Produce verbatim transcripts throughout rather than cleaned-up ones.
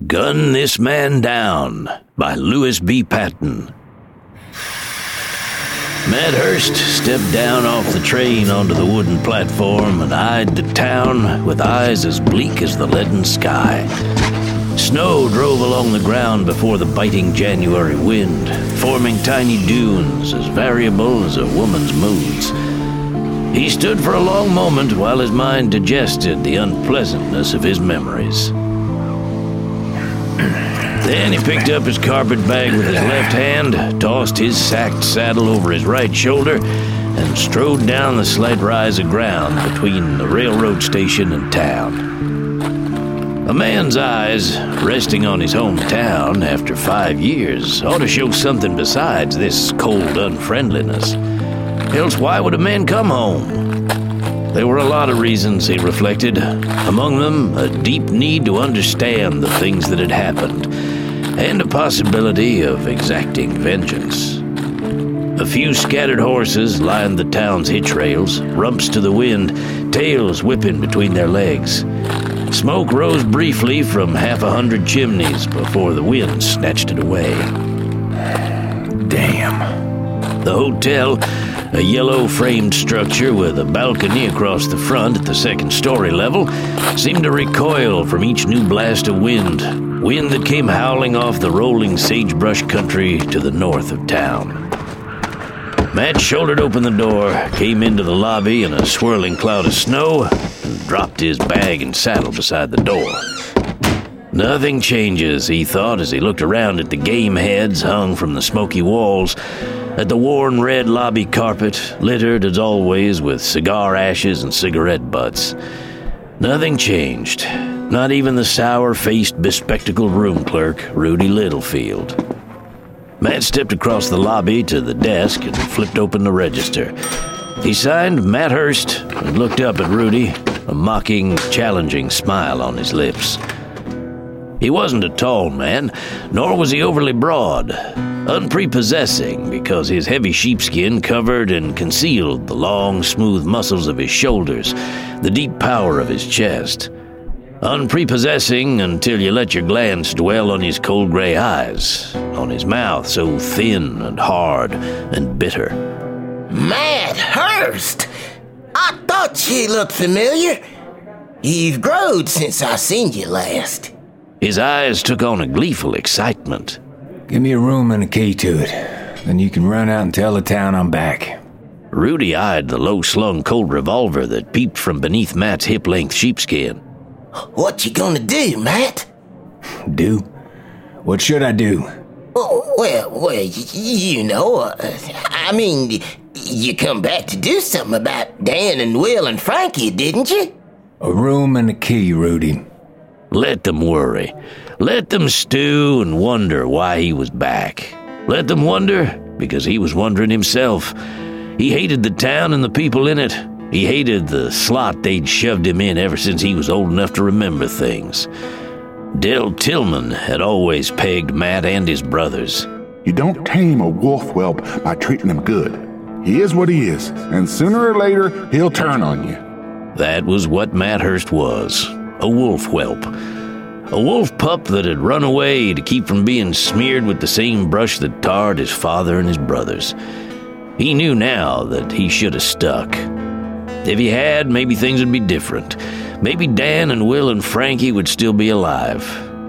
Gun This Man Down by Lewis B. Patton. Matt Hurst stepped down off the train onto the wooden platform and eyed the town with eyes as bleak as the leaden sky. Snow drove along the ground before the biting January wind, forming tiny dunes as variable as a woman's moods. He stood for a long moment while his mind digested the unpleasantness of his memories. Then he picked up his carpet bag with his left hand, tossed his sacked saddle over his right shoulder, and strode down the slight rise of ground between the railroad station and town. A man's eyes, resting on his hometown after five years, ought to show something besides this cold unfriendliness. Else why would a man come home? There were a lot of reasons, he reflected. Among them, a deep need to understand the things that had happened, and a possibility of exacting vengeance. A few scattered horses lined the town's hitch rails, rumps to the wind, tails whipping between their legs. Smoke rose briefly from half a hundred chimneys before the wind snatched it away. Damn. The hotel, a yellow-framed structure with a balcony across the front at the second-story level, seemed to recoil from each new blast of wind, wind that came howling off the rolling sagebrush country to the north of town. Matt shouldered open the door, came into the lobby in a swirling cloud of snow, and dropped his bag and saddle beside the door. Nothing changes, he thought as he looked around at the game heads hung from the smoky walls, at the worn red lobby carpet, littered as always with cigar ashes and cigarette butts. Nothing changed, not even the sour-faced, bespectacled room clerk, Rudy Littlefield. Matt stepped across the lobby to the desk and flipped open the register. He signed Matt Hurst and looked up at Rudy, a mocking, challenging smile on his lips. He wasn't a tall man, nor was he overly broad, unprepossessing because his heavy sheepskin covered and concealed the long, smooth muscles of his shoulders, the deep power of his chest. Unprepossessing until you let your glance dwell on his cold gray eyes, on his mouth so thin and hard and bitter. Matt Hurst! I thought you looked familiar. You've growed since I seen you last. His eyes took on a gleeful excitement. Give me a room and a key to it. Then you can run out and tell the town I'm back. Rudy eyed the low-slung Colt revolver that peeped from beneath Matt's hip-length sheepskin. What you gonna do, Matt? Do? What should I do? Oh, well, well, y- you know, uh, I mean, you come back to do something about Dan and Will and Frankie, didn't you? A room and a key, Rudy. Let them worry. Let them stew and wonder why he was back. Let them wonder because he was wondering himself. He hated the town and the people in it. He hated the slot they'd shoved him in ever since he was old enough to remember things. Del Tillman had always pegged Matt and his brothers. You don't tame a wolf whelp by treating him good. He is what he is, and sooner or later, he'll turn on you. That was what Matt Hurst was, a wolf whelp. A wolf pup that had run away to keep from being smeared with the same brush that tarred his father and his brothers. He knew now that he should have stuck. If he had, maybe things would be different. Maybe Dan and Will and Frankie would still be alive.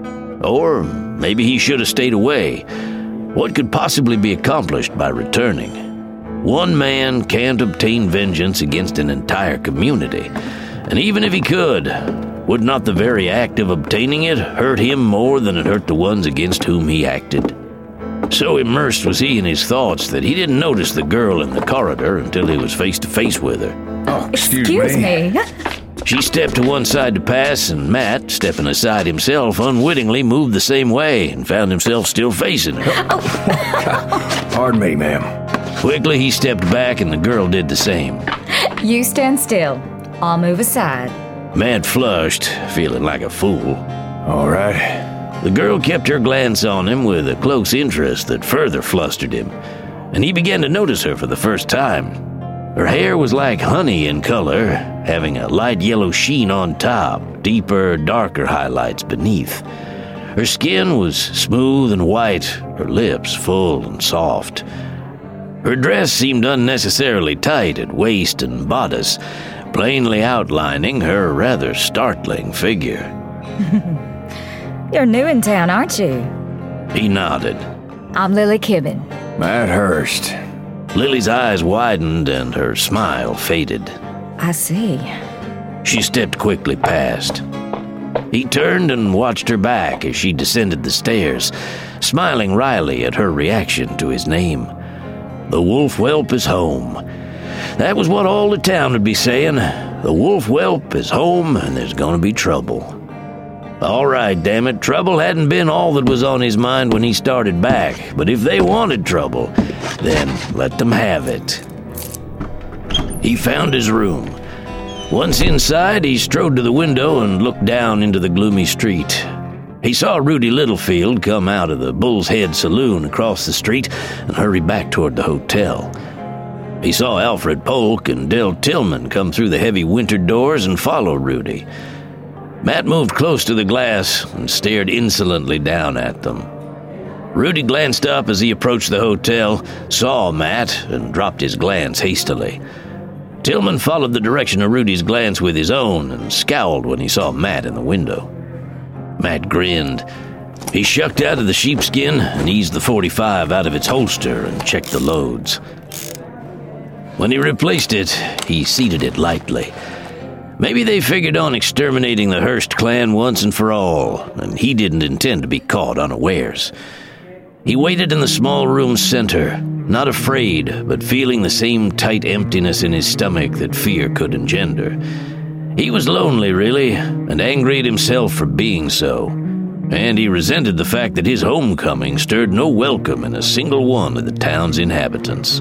Or maybe he should have stayed away. What could possibly be accomplished by returning? One man can't obtain vengeance against an entire community. And even if he could, would not the very act of obtaining it hurt him more than it hurt the ones against whom he acted? So immersed was he in his thoughts that he didn't notice the girl in the corridor until he was face to face with her. Oh, excuse, Excuse me. me. She stepped to one side to pass, and Matt, stepping aside himself, unwittingly moved the same way and found himself still facing her. Oh. Pardon me, ma'am. Quickly, he stepped back, and the girl did the same. You stand still. I'll move aside. Matt flushed, feeling like a fool. All right. The girl kept her glance on him with a close interest that further flustered him, and he began to notice her for the first time. Her hair was like honey in color, having a light yellow sheen on top, deeper, darker highlights beneath. Her skin was smooth and white, her lips full and soft. Her dress seemed unnecessarily tight at waist and bodice, plainly outlining her rather startling figure. You're new in town, aren't you? He nodded. I'm Lily Kibben. Matt Hurst. Lily's eyes widened and her smile faded. I see. She stepped quickly past. He turned and watched her back as she descended the stairs, smiling wryly at her reaction to his name. The wolf whelp is home. That was what all the town would be saying. The wolf whelp is home and there's gonna be trouble. All right, damn it, trouble hadn't been all that was on his mind when he started back, but if they wanted trouble, then let them have it. He found his room. Once inside, he strode to the window and looked down into the gloomy street. He saw Rudy Littlefield come out of the Bull's Head Saloon across the street and hurry back toward the hotel. He saw Alfred Polk and Del Tillman come through the heavy winter doors and follow Rudy. Matt moved close to the glass and stared insolently down at them. Rudy glanced up as he approached the hotel, saw Matt, and dropped his glance hastily. Tillman followed the direction of Rudy's glance with his own and scowled when he saw Matt in the window. Matt grinned. He shucked out of the sheepskin and eased the forty-five out of its holster and checked the loads. When he replaced it, he seated it lightly. Maybe they figured on exterminating the Hurst clan once and for all, and he didn't intend to be caught unawares. He waited in the small room's center, not afraid, but feeling the same tight emptiness in his stomach that fear could engender. He was lonely, really, and angry at himself for being so, and he resented the fact that his homecoming stirred no welcome in a single one of the town's inhabitants.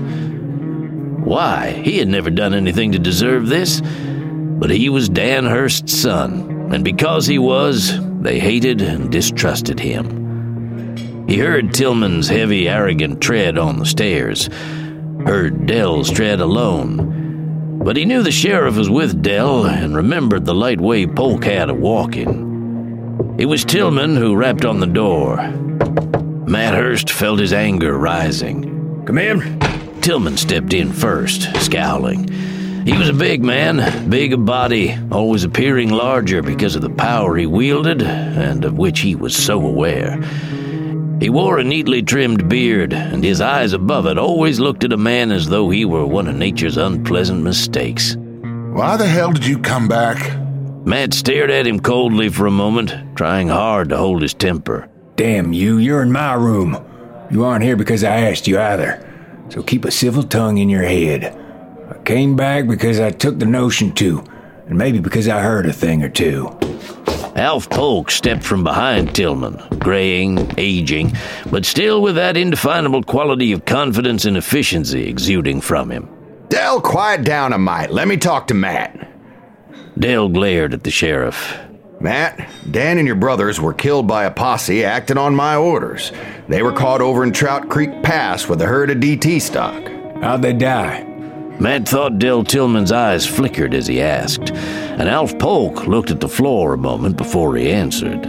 Why? He had never done anything to deserve this. But he was Dan Hurst's son, and because he was, they hated and distrusted him. He heard Tillman's heavy, arrogant tread on the stairs, heard Dell's tread alone, but he knew the sheriff was with Dell and remembered the light way Polk had of walking. It was Tillman who rapped on the door. Matt Hurst felt his anger rising. Come in. Tillman stepped in first, scowling. He was a big man, big of body, always appearing larger because of the power he wielded, and of which he was so aware. He wore a neatly trimmed beard, and his eyes above it always looked at a man as though he were one of nature's unpleasant mistakes. Why the hell did you come back? Matt stared at him coldly for a moment, trying hard to hold his temper. Damn you, you're in my room. You aren't here because I asked you either, so keep a civil tongue in your head. I came back because I took the notion to, and maybe because I heard a thing or two. Alf Polk stepped from behind Tillman, graying, aging, but still with that indefinable quality of confidence and efficiency exuding from him. Dell, quiet down a mite. Let me talk to Matt. Dell glared at the sheriff. Matt, Dan and your brothers were killed by a posse acting on my orders. They were caught over in Trout Creek Pass with a herd of D T stock. How'd they die? Matt thought Del Tillman's eyes flickered as he asked, and Alf Polk looked at the floor a moment before he answered.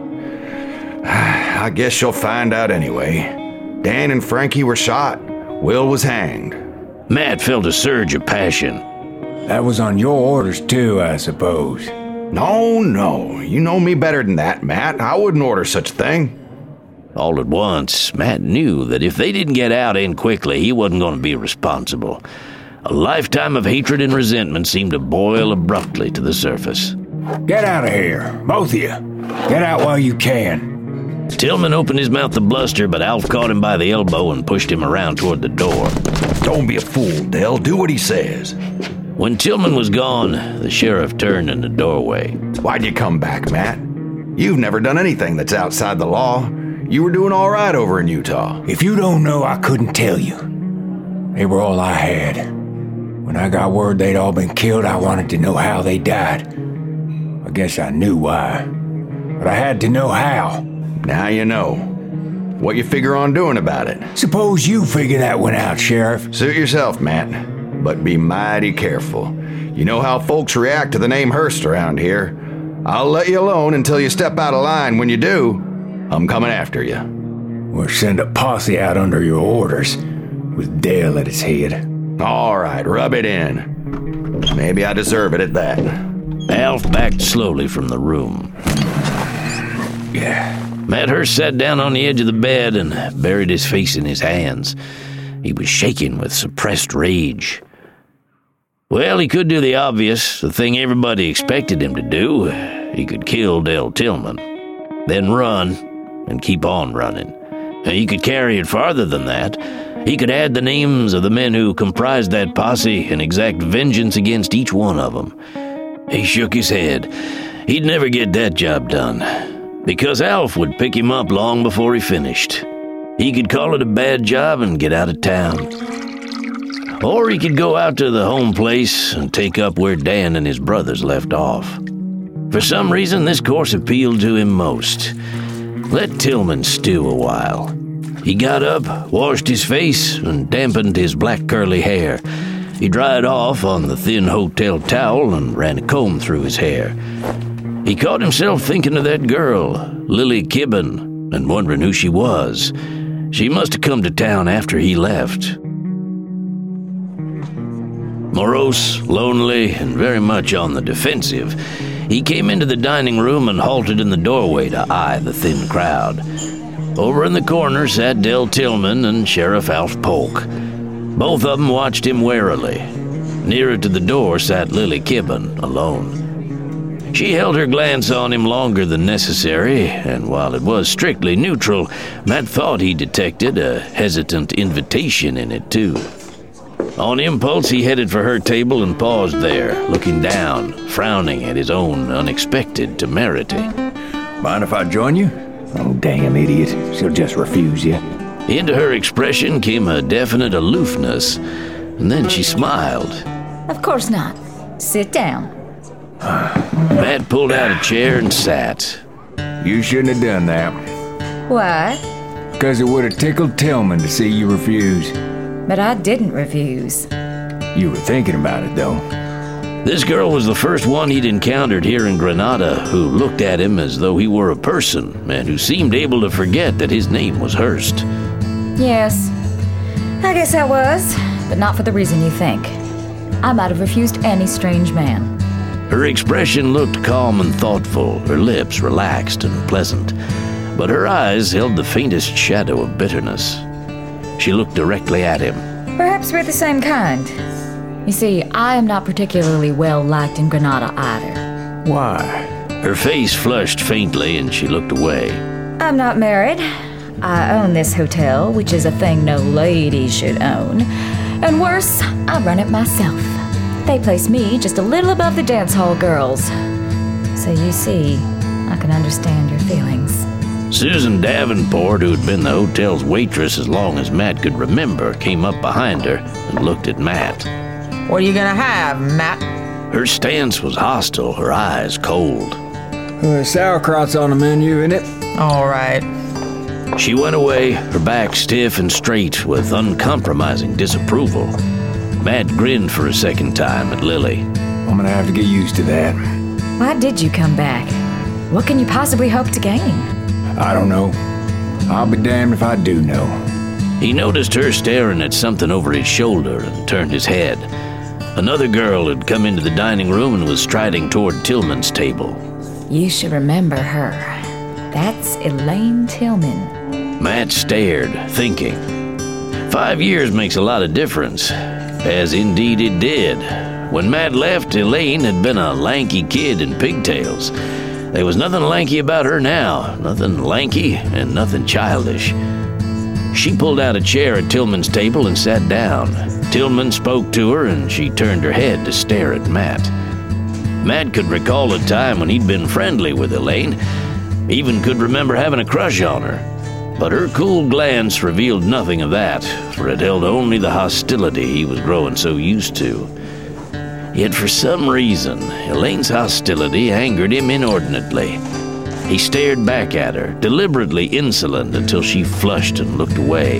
I guess you'll find out anyway. Dan and Frankie were shot. Will was hanged. Matt felt a surge of passion. That was on your orders too, I suppose. No, no. You know me better than that, Matt. I wouldn't order such a thing. All at once, Matt knew that if they didn't get out in quickly, he wasn't going to be responsible. A lifetime of hatred and resentment seemed to boil abruptly to the surface. Get out of here, both of you. Get out while you can. Tillman opened his mouth to bluster, but Alf caught him by the elbow and pushed him around toward the door. Don't be a fool, Dell. Do what he says. When Tillman was gone, the sheriff turned in the doorway. Why'd you come back, Matt? You've never done anything that's outside the law. You were doing all right over in Utah. If you don't know, I couldn't tell you. They were all I had. When I got word they'd all been killed, I wanted to know how they died. I guess I knew why. But I had to know how. Now you know. What you figure on doing about it? Suppose you figure that one out, Sheriff. Suit yourself, Matt. But be mighty careful. You know how folks react to the name Hurst around here. I'll let you alone until you step out of line when you do. I'm coming after you. We'll send a posse out under your orders, with Dale at its head. All right, rub it in. Maybe I deserve it at that. Alf backed slowly from the room. Yeah. Matt Hurst sat down on the edge of the bed and buried his face in his hands. He was shaking with suppressed rage. Well, he could do the obvious, the thing everybody expected him to do. He could kill Dale Tillman, then run and keep on running. He could carry it farther than that. He could add the names of the men who comprised that posse and exact vengeance against each one of them. He shook his head. He'd never get that job done, because Alf would pick him up long before he finished. He could call it a bad job and get out of town. Or he could go out to the home place and take up where Dan and his brothers left off. For some reason, this course appealed to him most. Let Tillman stew a while. He got up, washed his face, and dampened his black curly hair. He dried off on the thin hotel towel and ran a comb through his hair. He caught himself thinking of that girl, Lily Kibben, and wondering who she was. She must have come to town after he left. Morose, lonely, and very much on the defensive, he came into the dining room and halted in the doorway to eye the thin crowd. Over in the corner sat Dale Tillman and Sheriff Alf Polk. Both of them watched him warily. Nearer to the door sat Lily Kibben, alone. She held her glance on him longer than necessary, and while it was strictly neutral, Matt thought he detected a hesitant invitation in it, too. On impulse, he headed for her table and paused there, looking down, frowning at his own unexpected temerity. Mind if I join you? Oh, damn idiot. She'll just refuse you. Into her expression came a definite aloofness, and then she smiled. Of course not. Sit down. Matt pulled out a chair and sat. You shouldn't have done that. Why? Because it would have tickled Tillman to see you refuse. But I didn't refuse. You were thinking about it, though. This girl was the first one he'd encountered here in Granada who looked at him as though he were a person, and who seemed able to forget that his name was Hurst. Yes, I guess I was, but not for the reason you think. I might have refused any strange man. Her expression looked calm and thoughtful, her lips relaxed and pleasant, but her eyes held the faintest shadow of bitterness. She looked directly at him. Perhaps we're the same kind. You see, I am not particularly well liked in Granada either. Why? Her face flushed faintly and she looked away. I'm not married. I own this hotel, which is a thing no lady should own. And worse, I run it myself. They place me just a little above the dance hall girls. So you see, I can understand your feelings. Susan Davenport, who had been the hotel's waitress as long as Matt could remember, came up behind her and looked at Matt. What are you gonna have, Matt? Her stance was hostile, her eyes cold. Uh, sauerkraut's on the menu, isn't it? All right. She went away, her back stiff and straight with uncompromising disapproval. Matt grinned for a second time at Lily. I'm gonna have to get used to that. Why did you come back? What can you possibly hope to gain? I don't know. I'll be damned if I do know. He noticed her staring at something over his shoulder and turned his head. Another girl had come into the dining room and was striding toward Tillman's table. You should remember her. That's Elaine Tillman. Matt stared, thinking. Five years makes a lot of difference, as indeed it did. When Matt left, Elaine had been a lanky kid in pigtails. There was nothing lanky about her now, nothing lanky and nothing childish. She pulled out a chair at Tillman's table and sat down. Tillman spoke to her and she turned her head to stare at Matt. Matt could recall a time when he'd been friendly with Elaine, even could remember having a crush on her. But her cool glance revealed nothing of that, for it held only the hostility he was growing so used to. Yet for some reason, Elaine's hostility angered him inordinately. He stared back at her, deliberately insolent, until she flushed and looked away.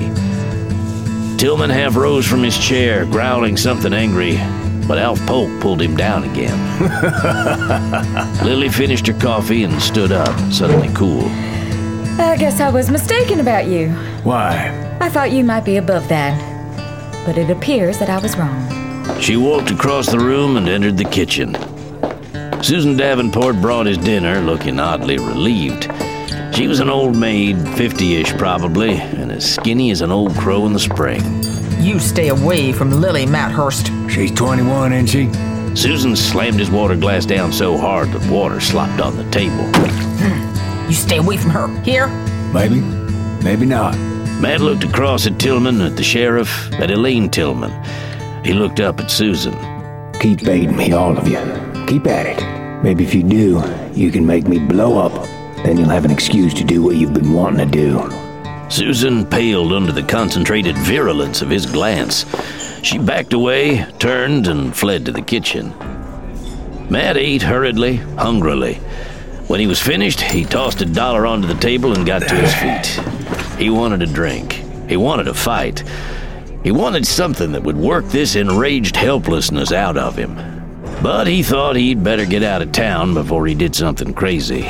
Tillman half rose from his chair, growling something angry, but Alf Polk pulled him down again. Lily finished her coffee and stood up, suddenly cool. I guess I was mistaken about you. Why? I thought you might be above that. But it appears that I was wrong. She walked across the room and entered the kitchen. Susan Davenport brought his dinner, looking oddly relieved. She was an old maid, fifty-ish probably, and as skinny as an old crow in the spring. You stay away from Lily, Matthurst. She's twenty-one, isn't she? Susan slammed his water glass down so hard that water slopped on the table. You stay away from her. Here? Maybe. Maybe not. Matt looked across at Tillman, at the sheriff, at Elaine Tillman. He looked up at Susan. Keep baiting me, all of you. Keep at it. Maybe if you do, you can make me blow up. Then you'll have an excuse to do what you've been wanting to do. Susan paled under the concentrated virulence of his glance. She backed away, turned, and fled to the kitchen. Matt ate hurriedly, hungrily. When he was finished, he tossed a dollar onto the table and got to his feet. He wanted a drink. He wanted a fight. He wanted something that would work this enraged helplessness out of him. But he thought he'd better get out of town before he did something crazy.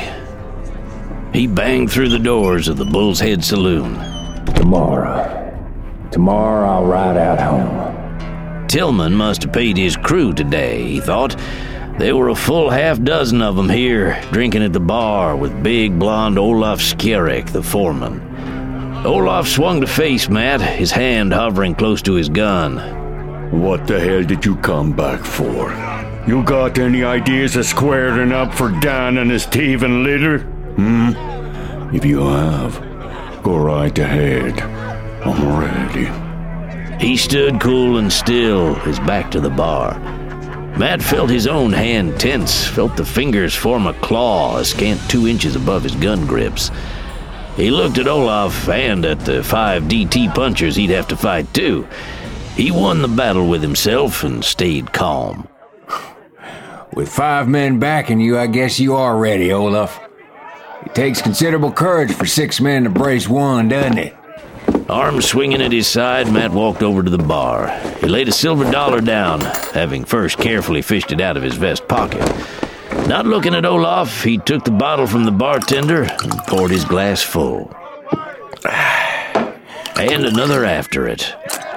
He banged through the doors of the Bull's Head Saloon. Tomorrow. Tomorrow I'll ride out home. Tillman must have paid his crew today, he thought. There were a full half dozen of them here, drinking at the bar with big blonde Olaf Skjerek, the foreman. Olaf swung to face Matt, his hand hovering close to his gun. What the hell did you come back for? You got any ideas of squaring up for Dan and his thieving litter? Hmm? If you have, go right ahead. I'm ready. He stood cool and still, his back to the bar. Matt felt his own hand tense, felt the fingers form a claw a scant two inches above his gun grips. He looked at Olaf and at the five D T punchers he'd have to fight too. He won the battle with himself and stayed calm. With five men backing you, I guess you are ready, Olaf. It takes considerable courage for six men to brace one, doesn't it? Arms swinging at his side, Matt walked over to the bar. He laid a silver dollar down, having first carefully fished it out of his vest pocket. Not looking at Olaf, he took the bottle from the bartender and poured his glass full. And another after it.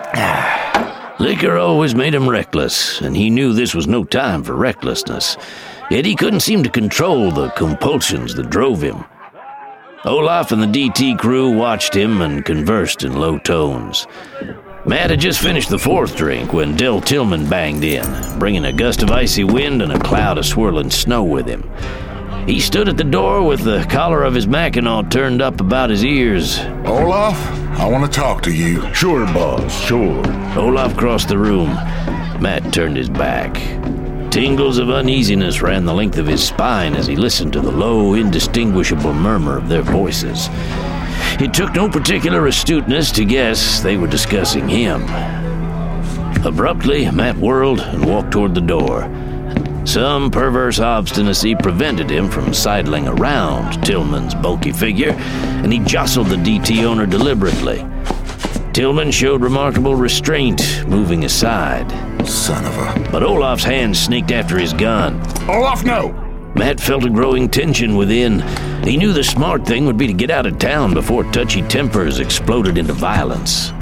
Liquor always made him reckless, and he knew this was no time for recklessness. Yet he couldn't seem to control the compulsions that drove him. Olaf and the D T crew watched him and conversed in low tones. Matt had just finished the fourth drink when Del Tillman banged in, bringing a gust of icy wind and a cloud of swirling snow with him. He stood at the door with the collar of his Mackinaw turned up about his ears. Olaf, I want to talk to you. Sure, boss, sure. Olaf crossed the room. Matt turned his back. Tingles of uneasiness ran the length of his spine as he listened to the low, indistinguishable murmur of their voices. It took no particular astuteness to guess they were discussing him. Abruptly, Matt whirled and walked toward the door. Some perverse obstinacy prevented him from sidling around Tillman's bulky figure, and he jostled the D T owner deliberately. Tillman showed remarkable restraint, moving aside. Son of a... But Olaf's hand sneaked after his gun. Olaf, no! Matt felt a growing tension within. He knew the smart thing would be to get out of town before touchy tempers exploded into violence.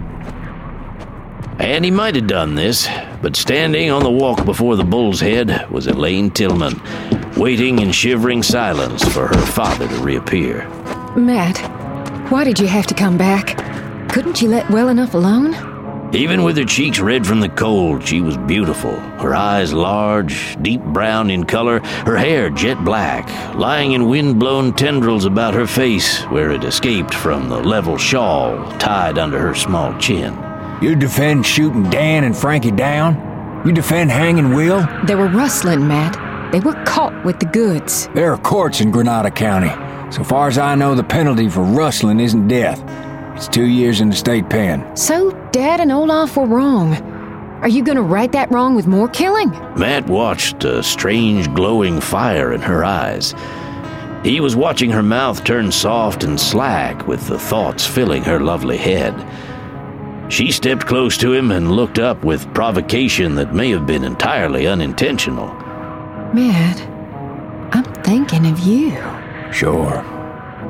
And he might have done this, but standing on the walk before the Bull's Head was Elaine Tillman, waiting in shivering silence for her father to reappear. Matt, why did you have to come back? Couldn't you let well enough alone? Even with her cheeks red from the cold, she was beautiful. Her eyes large, deep brown in color, her hair jet black, lying in wind-blown tendrils about her face where it escaped from the level shawl tied under her small chin. You defend shooting Dan and Frankie down? You defend hanging Will? They were rustling, Matt. They were caught with the goods. There are courts in Granada County. So far as I know, the penalty for rustling isn't death. It's two years in the state pen. So Dad and Olaf were wrong. Are you gonna right that wrong with more killing? Matt watched a strange glowing fire in her eyes. He was watching her mouth turn soft and slack with the thoughts filling her lovely head. She stepped close to him and looked up with provocation that may have been entirely unintentional. Matt, I'm thinking of you. Sure.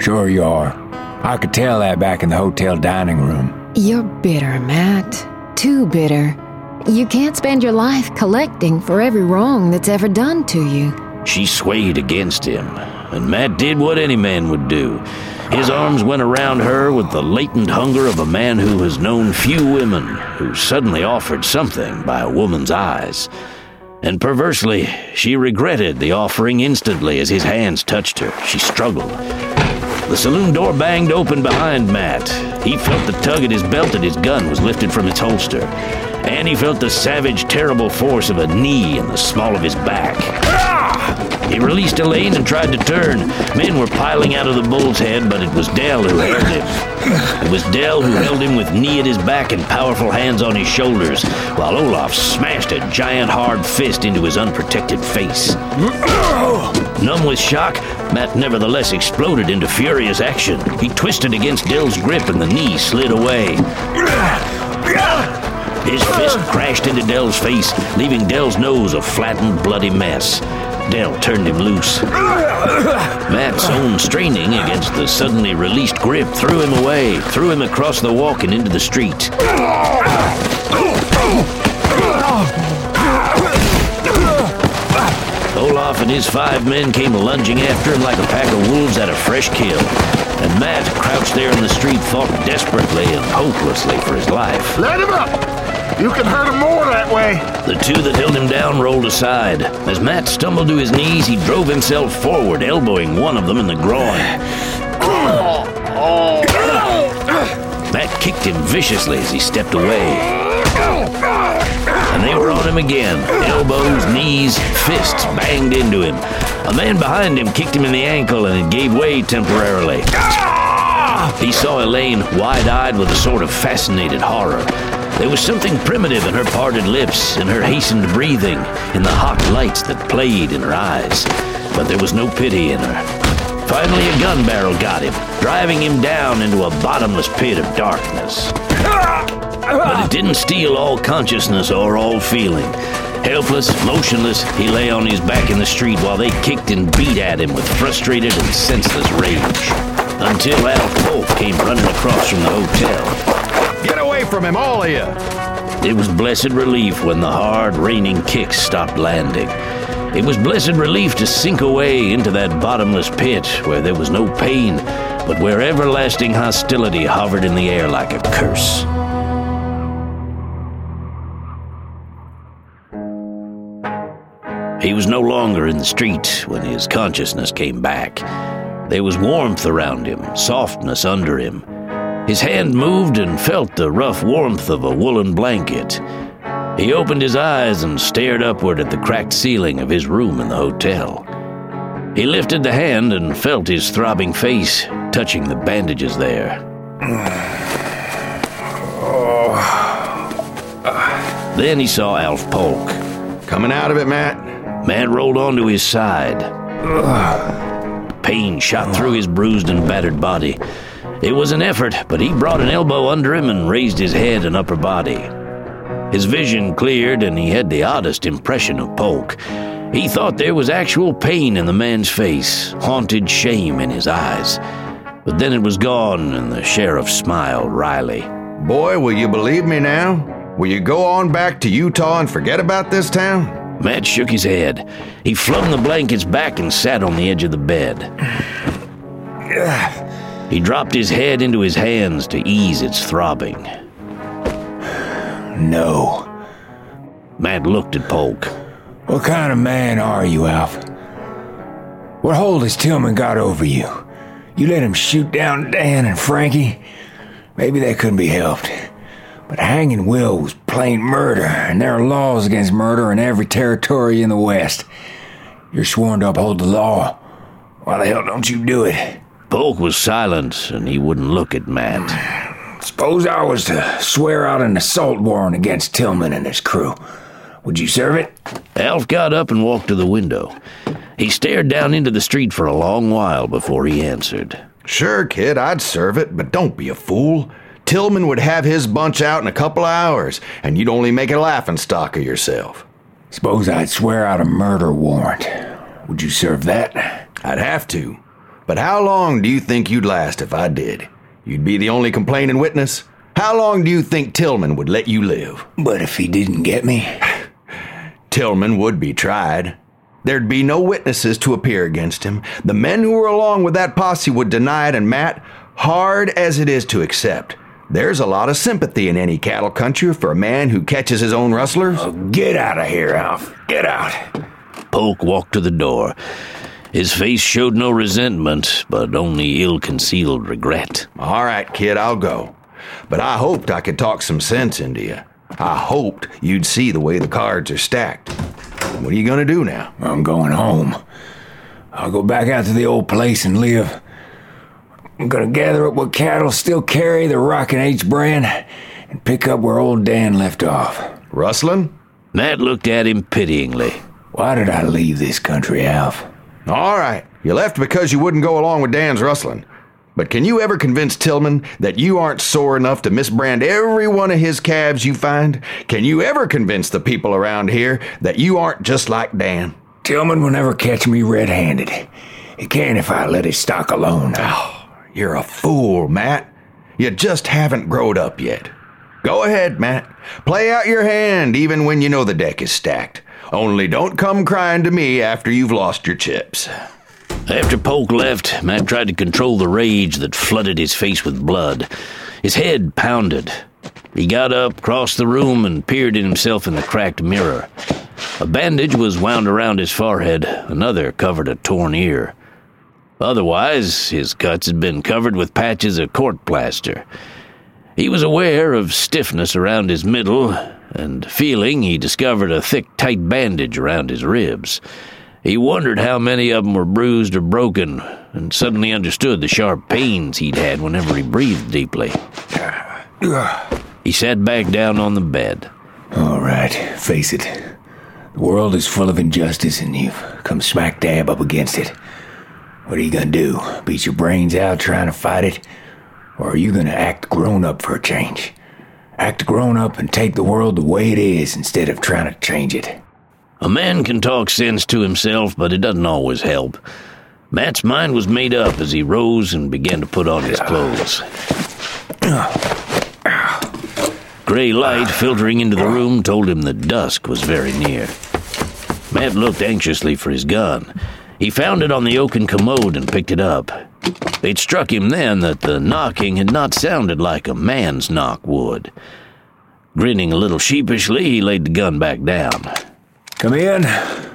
Sure you are. I could tell that back in the hotel dining room. You're bitter, Matt. Too bitter. You can't spend your life collecting for every wrong that's ever done to you. She swayed against him, and Matt did what any man would do. His arms went around her with the latent hunger of a man who has known few women, who suddenly offered something by a woman's eyes. And perversely, she regretted the offering instantly as his hands touched her. She struggled. The saloon door banged open behind Matt. He felt the tug at his belt and his gun was lifted from its holster. And he felt the savage, terrible force of a knee in the small of his back. He released Elaine and tried to turn. Men were piling out of the bull's head, but it was Dell who held him. It was Dell who held him with knee at his back and powerful hands on his shoulders, while Olaf smashed a giant hard fist into his unprotected face. Numb with shock, Matt nevertheless exploded into furious action. He twisted against Dell's grip and the knee slid away. His fist crashed into Dell's face, leaving Dell's nose a flattened, bloody mess. Dell turned him loose. Matt's own straining against the suddenly released grip threw him away, threw him across the walk and into the street. Olaf and his five men came lunging after him like a pack of wolves at a fresh kill. And Matt, crouched there in the street, fought desperately and hopelessly for his life. Let him up! You can hurt him more that way. The two that held him down rolled aside. As Matt stumbled to his knees, he drove himself forward, elbowing one of them in the groin. Matt kicked him viciously as he stepped away. And they were on him again. Elbows, knees, fists banged into him. A man behind him kicked him in the ankle and it gave way temporarily. He saw Elaine wide-eyed with a sort of fascinated horror. There was something primitive in her parted lips, in her hastened breathing, in the hot lights that played in her eyes. But there was no pity in her. Finally, a gun barrel got him, driving him down into a bottomless pit of darkness. But it didn't steal all consciousness or all feeling. Helpless, motionless, he lay on his back in the street while they kicked and beat at him with frustrated and senseless rage. Until Alf Polk came running across from the hotel. Get away from him, all of you! It was blessed relief when the hard, raining kicks stopped landing. It was blessed relief to sink away into that bottomless pit where there was no pain, but where everlasting hostility hovered in the air like a curse. He was no longer in the street when his consciousness came back. There was warmth around him, softness under him. His hand moved and felt the rough warmth of a woolen blanket. He opened his eyes and stared upward at the cracked ceiling of his room in the hotel. He lifted the hand and felt his throbbing face touching the bandages there. Then he saw Alf Polk. Coming out of it, Matt? Matt rolled onto his side. Pain shot through his bruised and battered body. It was an effort, but he brought an elbow under him and raised his head and upper body. His vision cleared, and he had the oddest impression of Polk. He thought there was actual pain in the man's face, haunted shame in his eyes. But then it was gone, and the sheriff smiled wryly. Boy, will you believe me now? Will you go on back to Utah and forget about this town? Matt shook his head. He flung the blankets back and sat on the edge of the bed. He dropped his head into his hands to ease its throbbing. No. Matt looked at Polk. What kind of man are you, Alf? What hold has Tillman got over you? You let him shoot down Dan and Frankie? Maybe that couldn't be helped. But hanging Will was plain murder, and there are laws against murder in every territory in the West. You're sworn to uphold the law. Why the hell don't you do it? Polk was silent, and he wouldn't look at Matt. Suppose I was to swear out an assault warrant against Tillman and his crew. Would you serve it? Alf got up and walked to the window. He stared down into the street for a long while before he answered. Sure, kid, I'd serve it, but don't be a fool. Tillman would have his bunch out in a couple of hours, and you'd only make a laughingstock of yourself. Suppose I'd swear out a murder warrant. Would you serve that? I'd have to. But how long do you think you'd last if I did? You'd be the only complaining witness? How long do you think Tillman would let you live? But if he didn't get me? Tillman would be tried. There'd be no witnesses to appear against him. The men who were along with that posse would deny it, and Matt, hard as it is to accept, there's a lot of sympathy in any cattle country for a man who catches his own rustlers. Oh, get out of here, Alf. Get out. Polk walked to the door. His face showed no resentment, but only ill-concealed regret. All right, kid, I'll go. But I hoped I could talk some sense into you. I hoped you'd see the way the cards are stacked. What are you gonna do now? I'm going home. I'll go back out to the old place and live. I'm gonna gather up what cattle still carry the Rockin' H brand and pick up where old Dan left off. Rustling? Matt looked at him pityingly. Why did I leave this country, Alf? All right, you left because you wouldn't go along with Dan's rustling. But can you ever convince Tillman that you aren't sore enough to misbrand every one of his calves you find? Can you ever convince the people around here that you aren't just like Dan? Tillman will never catch me red-handed. He can if I let his stock alone. Oh, you're a fool, Matt. You just haven't growed up yet. Go ahead, Matt. Play out your hand even when you know the deck is stacked. Only don't come crying to me after you've lost your chips. After Polk left, Matt tried to control the rage that flooded his face with blood. His head pounded. He got up, crossed the room, and peered at himself in the cracked mirror. A bandage was wound around his forehead. Another covered a torn ear. Otherwise, his cuts had been covered with patches of court plaster. He was aware of stiffness around his middle, and feeling, he discovered a thick, tight bandage around his ribs. He wondered how many of them were bruised or broken, and suddenly understood the sharp pains he'd had whenever he breathed deeply. He sat back down on the bed. All right, face it. The world is full of injustice, and you've come smack dab up against it. What are you gonna do? Beat your brains out trying to fight it? Or are you gonna act grown up for a change? Act grown up and take the world the way it is instead of trying to change it. A man can talk sense to himself, but it doesn't always help. Matt's mind was made up as he rose and began to put on his clothes. Gray light filtering into the room told him that dusk was very near. Matt looked anxiously for his gun. He found it on the oaken commode and picked it up. It struck him then that the knocking had not sounded like a man's knock would. Grinning a little sheepishly, he laid the gun back down. Come in.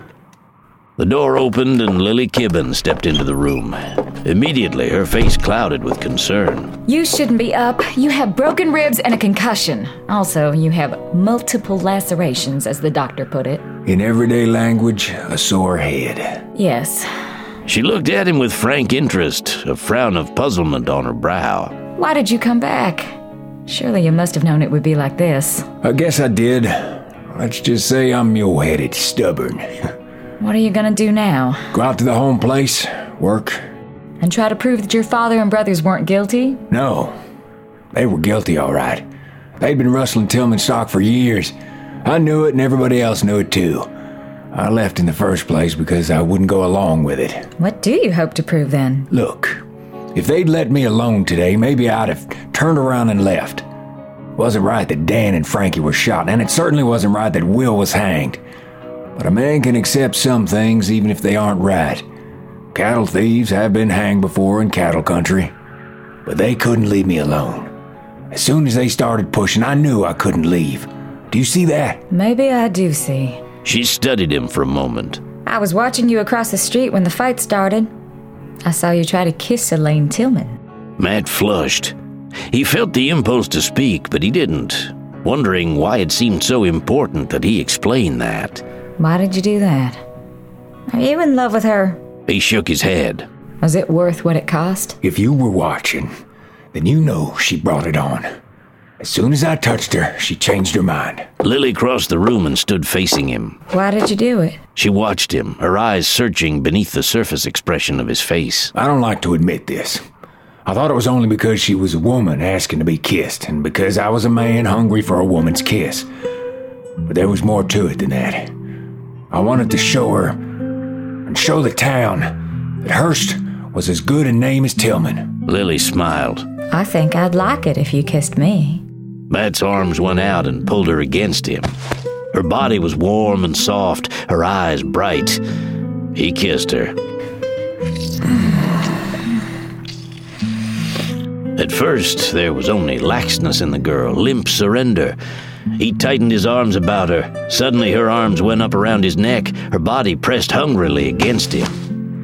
The door opened and Lily Kibben stepped into the room. Immediately, her face clouded with concern. You shouldn't be up. You have broken ribs and a concussion. Also, you have multiple lacerations, as the doctor put it. In everyday language, a sore head. Yes. She looked at him with frank interest, a frown of puzzlement on her brow. Why did you come back? Surely you must have known it would be like this. I guess I did. Let's just say I'm mule-headed, stubborn. What are you gonna do now? Go out to the home place, work. And try to prove that your father and brothers weren't guilty? No. They were guilty, all right. They'd been rustling Tillman stock for years. I knew it and everybody else knew it too. I left in the first place because I wouldn't go along with it. What do you hope to prove then? Look, if they'd let me alone today, maybe I'd have turned around and left. It wasn't right that Dan and Frankie were shot, and it certainly wasn't right that Will was hanged. But a man can accept some things even if they aren't right. Cattle thieves have been hanged before in cattle country. But they couldn't leave me alone. As soon as they started pushing, I knew I couldn't leave. Do you see that? Maybe I do see. She studied him for a moment. I was watching you across the street when the fight started. I saw you try to kiss Elaine Tillman. Matt flushed. He felt the impulse to speak, but he didn't, wondering why it seemed so important that he explain that. Why did you do that? Are you in love with her? He shook his head. Was it worth what it cost? If you were watching, then you know she brought it on. As soon as I touched her, she changed her mind. Lily crossed the room and stood facing him. Why did you do it? She watched him, her eyes searching beneath the surface expression of his face. I don't like to admit this. I thought it was only because she was a woman asking to be kissed, and because I was a man hungry for a woman's kiss. But there was more to it than that. I wanted to show her, and show the town, that Hearst was as good a name as Tillman. Lily smiled. I think I'd like it if you kissed me. Matt's arms went out and pulled her against him. Her body was warm and soft, her eyes bright. He kissed her. At first, there was only laxness in the girl, limp surrender. He tightened his arms about her. Suddenly, her arms went up around his neck, her body pressed hungrily against him.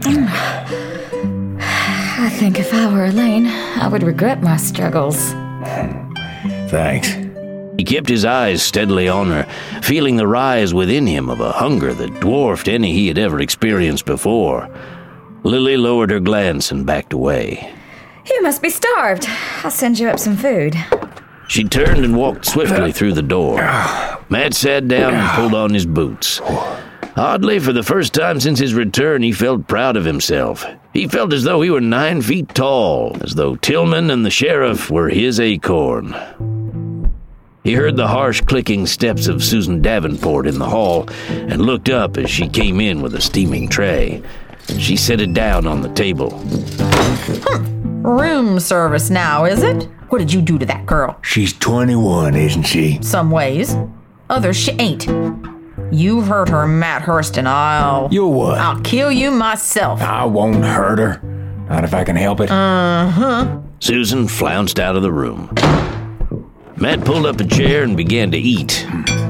I think if I were Elaine, I would regret my struggles. Thanks. He kept his eyes steadily on her, feeling the rise within him of a hunger that dwarfed any he had ever experienced before. Lily lowered her glance and backed away. You must be starved. I'll send you up some food. She turned and walked swiftly through the door. Matt sat down and pulled on his boots. Oddly, for the first time since his return, he felt proud of himself. He felt as though he were nine feet tall, as though Tillman and the sheriff were his acorn. He heard the harsh clicking steps of Susan Davenport in the hall and looked up as she came in with a steaming tray. She set it down on the table. Hmm. Room service now, is it? What did you do to that girl? She's twenty-one, isn't she? Some ways. Others she ain't. You hurt her, Matt Hurst, and I'll... You'll what? I'll kill you myself. I won't hurt her. Not if I can help it. Uh-huh. Susan flounced out of the room. Matt pulled up a chair and began to eat.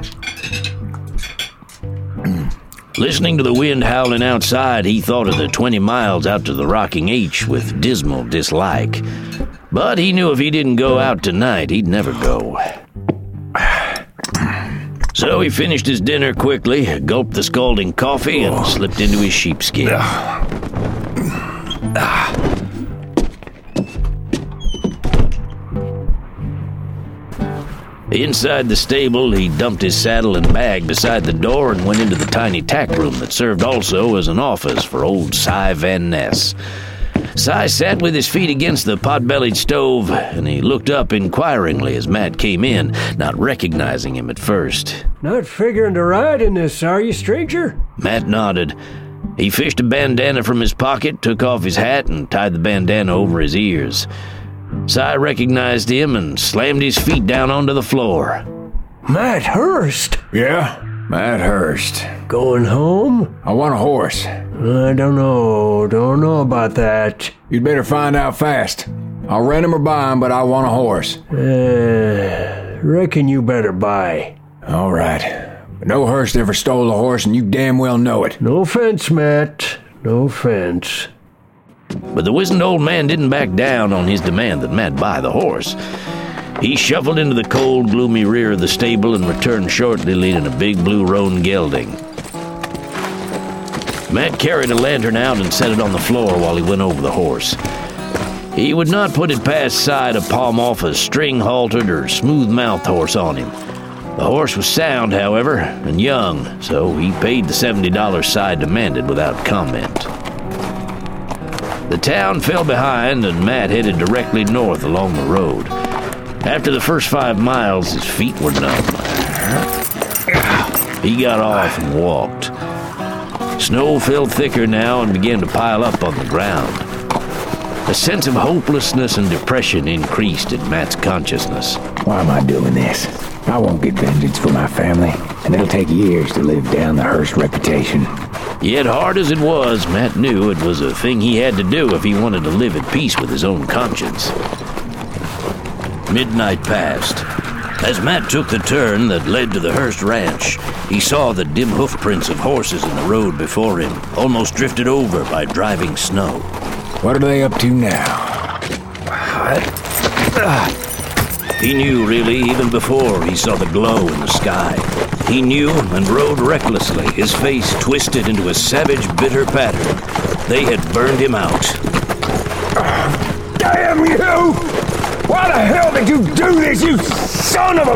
Listening to the wind howling outside, he thought of the twenty miles out to the Rocking H with dismal dislike. But he knew if he didn't go out tonight, he'd never go. So he finished his dinner quickly, gulped the scalding coffee, and slipped into his sheepskin. Inside the stable, he dumped his saddle and bag beside the door and went into the tiny tack room that served also as an office for old Cy Van Ness. Cy sat with his feet against the pot-bellied stove, and he looked up inquiringly as Matt came in, not recognizing him at first. Not figuring to ride in this, are you, stranger? Matt nodded. He fished a bandana from his pocket, took off his hat, and tied the bandana over his ears. Cy recognized him and slammed his feet down onto the floor. Matt Hurst? Yeah, Matt Hurst. Going home? I want a horse. I don't know. Don't know about that. You'd better find out fast. I'll rent him or buy him, but I want a horse. Uh, reckon you better buy. All right. But no Hurst ever stole a horse, and you damn well know it. No offense, Matt. No offense. But the wizened old man didn't back down on his demand that Matt buy the horse. He shuffled into the cold, gloomy rear of the stable and returned shortly leading a big blue roan gelding. Matt carried a lantern out and set it on the floor while he went over the horse. He would not put it past Cy to palm off a string-haltered or smooth-mouthed horse on him. The horse was sound, however, and young, so he paid the seventy dollars Cy demanded without comment. The town fell behind, and Matt headed directly north along the road. After the first five miles, his feet were numb. He got off and walked. Snow fell thicker now and began to pile up on the ground. A sense of hopelessness and depression increased in Matt's consciousness. Why am I doing this? I won't get vengeance for my family, and it'll take years to live down the Hurst reputation. Yet hard as it was, Matt knew it was a thing he had to do if he wanted to live at peace with his own conscience. Midnight passed. As Matt took the turn that led to the Hurst ranch, he saw the dim hoofprints of horses in the road before him, almost drifted over by driving snow. What are they up to now? He knew, really, even before he saw the glow in the sky. He knew and rode recklessly, his face twisted into a savage, bitter pattern. They had burned him out. Damn you! Why the hell did you do this, you son of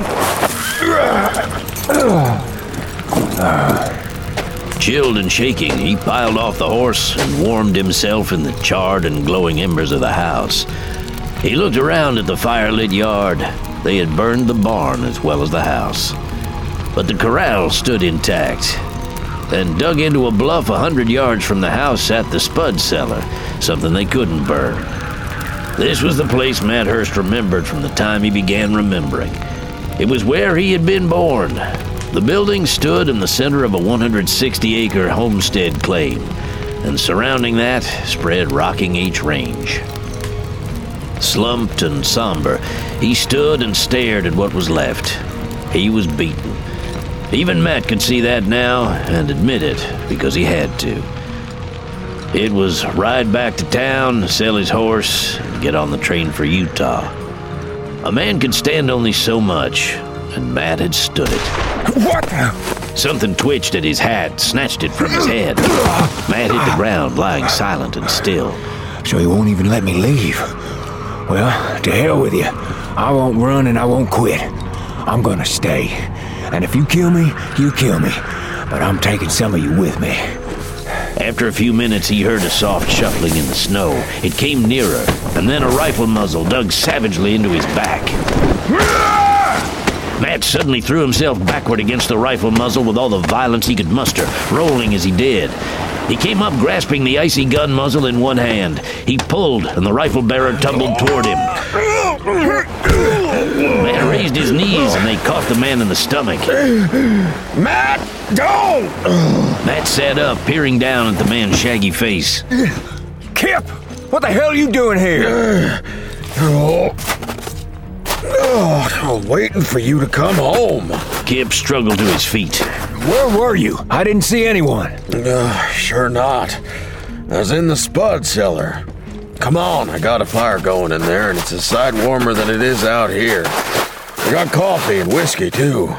a... Chilled and shaking, he piled off the horse and warmed himself in the charred and glowing embers of the house. He looked around at the fire-lit yard. They had burned the barn as well as the house. But the corral stood intact. And dug into a bluff a hundred yards from the house sat the spud cellar, something they couldn't burn. This was the place Matt Hurst remembered from the time he began remembering. It was where he had been born. The building stood in the center of a one hundred sixty acre homestead claim, and surrounding that spread Rocking H Range. Slumped and somber, he stood and stared at what was left. He was beaten. Even Matt could see that now and admit it because he had to. It was ride back to town, sell his horse, and get on the train for Utah. A man could stand only so much, and Matt had stood it. What the? Something twitched at his hat, snatched it from his head. Matt hit the ground, lying silent and still. So he won't even let me leave. Well, to hell with you. I won't run and I won't quit. I'm gonna stay. And if you kill me, you kill me. But I'm taking some of you with me. After a few minutes, he heard a soft shuffling in the snow. It came nearer, and then a rifle muzzle dug savagely into his back. Matt suddenly threw himself backward against the rifle muzzle with all the violence he could muster, rolling as he did. He came up grasping the icy gun muzzle in one hand. He pulled, and the rifle bearer tumbled toward him. Matt raised his knees, and they caught the man in the stomach. Matt, don't! Matt sat up, peering down at the man's shaggy face. Kip, what the hell are you doing here? Oh. Oh, I'm waiting for you to come home. Kip struggled to his feet. Where were you? I didn't see anyone. Uh, sure not. I was in the spud cellar. Come on, I got a fire going in there, and it's a sight warmer than it is out here. I got coffee and whiskey, too.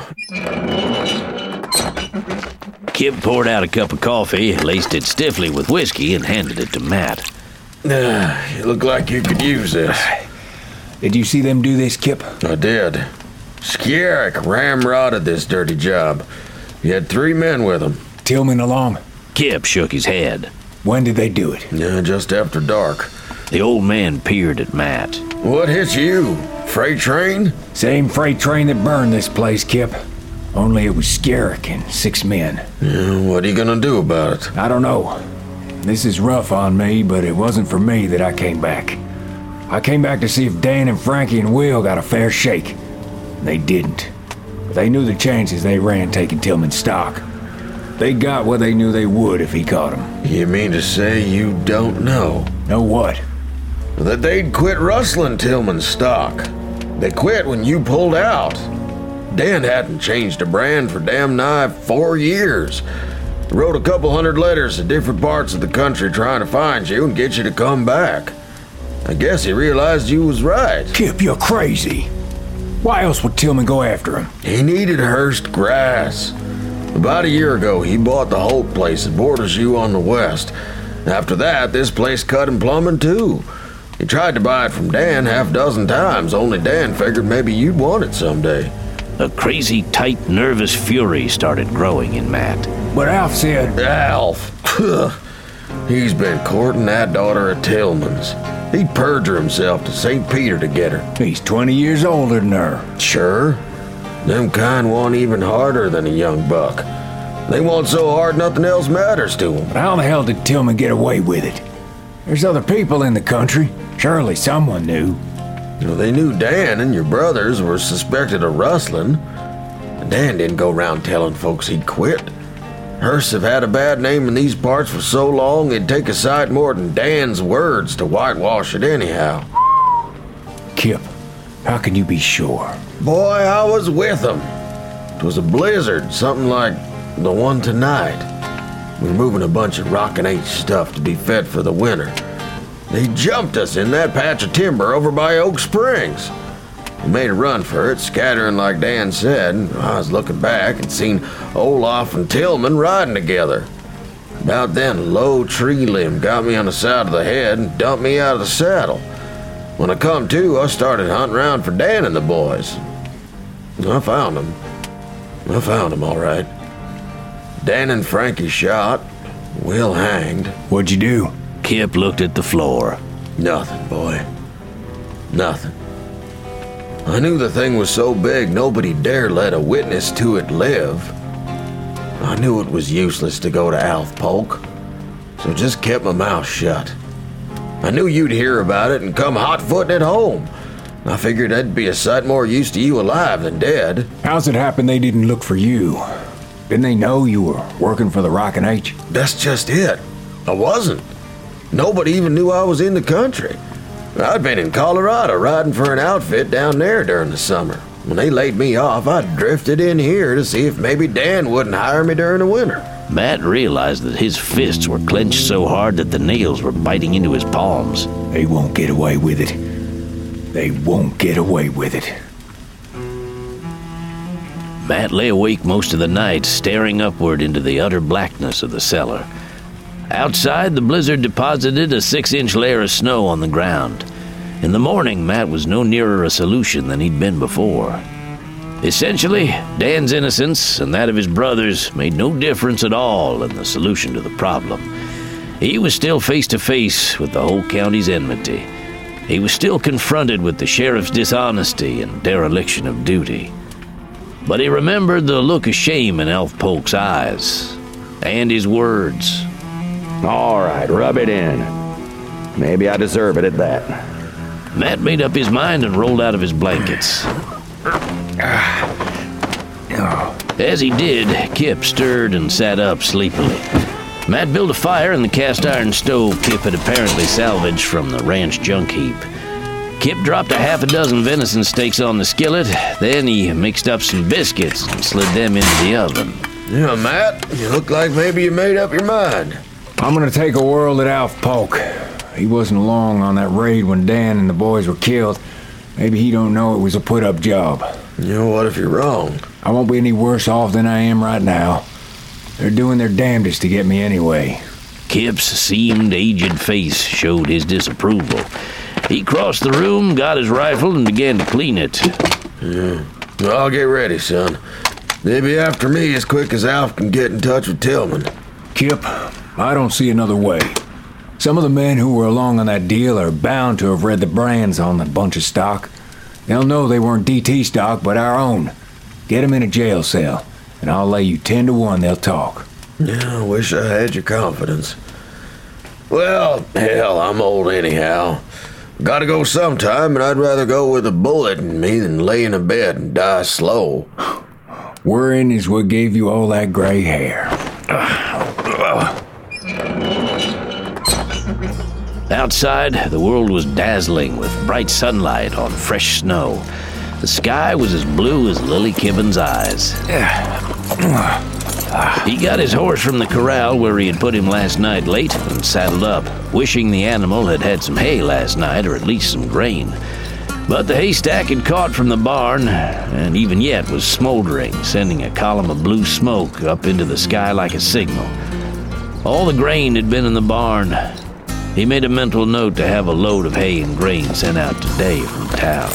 Kip poured out a cup of coffee, laced it stiffly with whiskey, and handed it to Matt. Uh, you look like you could use this. Did you see them do this, Kip? I did. Skierek ramrodded this dirty job. He had three men with him. Tillman along? Kip shook his head. When did they do it? Yeah, just after dark. The old man peered at Matt. What hit you? Freight train? Same freight train that burned this place, Kip. Only it was Skierek and six men. Yeah, what are you gonna do about it? I don't know. This is rough on me, but it wasn't for me that I came back. I came back to see if Dan and Frankie and Will got a fair shake. They didn't. But they knew the chances they ran taking Tillman's stock. They got what they knew they would if he caught them. You mean to say you don't know? Know what? That they'd quit rustling Tillman's stock. They quit when you pulled out. Dan hadn't changed a brand for damn nigh four years. He wrote a couple hundred letters to different parts of the country trying to find you and get you to come back. I guess he realized you was right. Kip, you're crazy. Why else would Tillman go after him? He needed Hurst grass. About a year ago, he bought the Holt place that borders you on the west. After that, this place cut him plumbing too. He tried to buy it from Dan half a dozen times, only Dan figured maybe you'd want it someday. A crazy, tight, nervous fury started growing in Matt. But Alf said... Alf! He's been courting that daughter of Tillman's. He'd perjure himself to Saint Peter to get her. He's twenty years older than her. Sure. Them kind want even harder than a young buck. They want so hard nothing else matters to them. But how the hell did Tillman get away with it? There's other people in the country. Surely someone knew. Well, they knew Dan and your brothers were suspected of rustling. Dan didn't go around telling folks he'd quit. Hearsts have had a bad name in these parts for so long, it'd take a sight more than Dan's words to whitewash it anyhow. Kip, how can you be sure? Boy, I was with them. It was a blizzard, something like the one tonight. We were moving a bunch of Rockin' H stuff to be fed for the winter. They jumped us in that patch of timber over by Oak Springs. We made a run for it, scattering like Dan said. I was looking back and seen Olaf and Tillman riding together. About then, a low tree limb got me on the side of the head and dumped me out of the saddle. When I come to, I started hunting around for Dan and the boys. I found them. I found them all right. Dan and Frankie shot. Will hanged. What'd you do? Kip looked at the floor. Nothing, boy. Nothing. I knew the thing was so big nobody dare let a witness to it live. I knew it was useless to go to Alf Polk, so just kept my mouth shut. I knew you'd hear about it and come hot-footing it home. I figured I'd be a sight more used to you alive than dead. How's it happen they didn't look for you? Didn't they know you were working for the Rockin' H? That's just it. I wasn't. Nobody even knew I was in the country. I'd been in Colorado riding for an outfit down there during the summer. When they laid me off, I drifted in here to see if maybe Dan wouldn't hire me during the winter. Matt realized that his fists were clenched so hard that the nails were biting into his palms. They won't get away with it. They won't get away with it. Matt lay awake most of the night, staring upward into the utter blackness of the cellar. Outside, the blizzard deposited a six-inch layer of snow on the ground. In the morning, Matt was no nearer a solution than he'd been before. Essentially, Dan's innocence and that of his brothers made no difference at all in the solution to the problem. He was still face to face with the whole county's enmity. He was still confronted with the sheriff's dishonesty and dereliction of duty. But he remembered the look of shame in Alf Polk's eyes, and his words. All right, rub it in. Maybe I deserve it at that. Matt made up his mind and rolled out of his blankets. As he did, Kip stirred and sat up sleepily. Matt built a fire in the cast-iron stove Kip had apparently salvaged from the ranch junk heap. Kip dropped a half a dozen venison steaks on the skillet, then he mixed up some biscuits and slid them into the oven. Yeah, Matt, you look like maybe you made up your mind. I'm gonna take a whirl at Alf Polk. He wasn't along on that raid when Dan and the boys were killed. Maybe he don't know it was a put-up job. You know, what if you're wrong? I won't be any worse off than I am right now. They're doing their damnedest to get me anyway. Kip's seamed, aged face showed his disapproval. He crossed the room, got his rifle, and began to clean it. Yeah. I'll get ready, son. They'll be after me as quick as Alf can get in touch with Tillman. Kip, I don't see another way. Some of the men who were along on that deal are bound to have read the brands on the bunch of stock. They'll know they weren't D T stock, but our own. Get them in a jail cell, and I'll lay you ten to one they'll talk. Yeah, I wish I had your confidence. Well, hell, I'm old anyhow. Gotta go sometime, and I'd rather go with a bullet in me than lay in a bed and die slow. Worrying is what gave you all that gray hair. Outside, the world was dazzling with bright sunlight on fresh snow. The sky was as blue as Lily Kibben's eyes. He got his horse from the corral where he had put him last night late and saddled up, wishing the animal had had some hay last night or at least some grain. But the haystack had caught from the barn, and even yet was smoldering, sending a column of blue smoke up into the sky like a signal. All the grain had been in the barn. He made a mental note to have a load of hay and grain sent out today from town.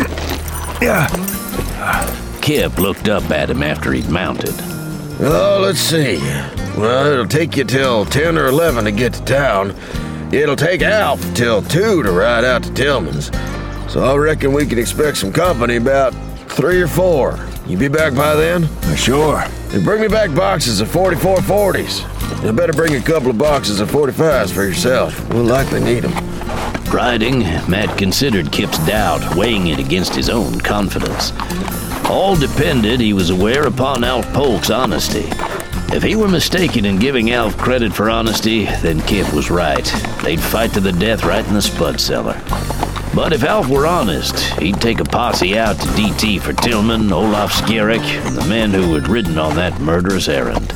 Kip looked up at him after he'd mounted. Oh, let's see. Well, it'll take you till ten or eleven to get to town. It'll take Alf till two to ride out to Tillman's. So I reckon we can expect some company about three or four. You be back by then? Sure. And bring me back boxes of forty-four forties. You better bring a couple of boxes of forty-fives for yourself. We'll likely need them. Riding, Matt considered Kip's doubt, weighing it against his own confidence. All depended, he was aware, upon Alf Polk's honesty. If he were mistaken in giving Alf credit for honesty, then Kip was right. They'd fight to the death right in the spud cellar. But if Alf were honest, he'd take a posse out to D T for Tillman, Olaf Skierek, and the men who had ridden on that murderous errand.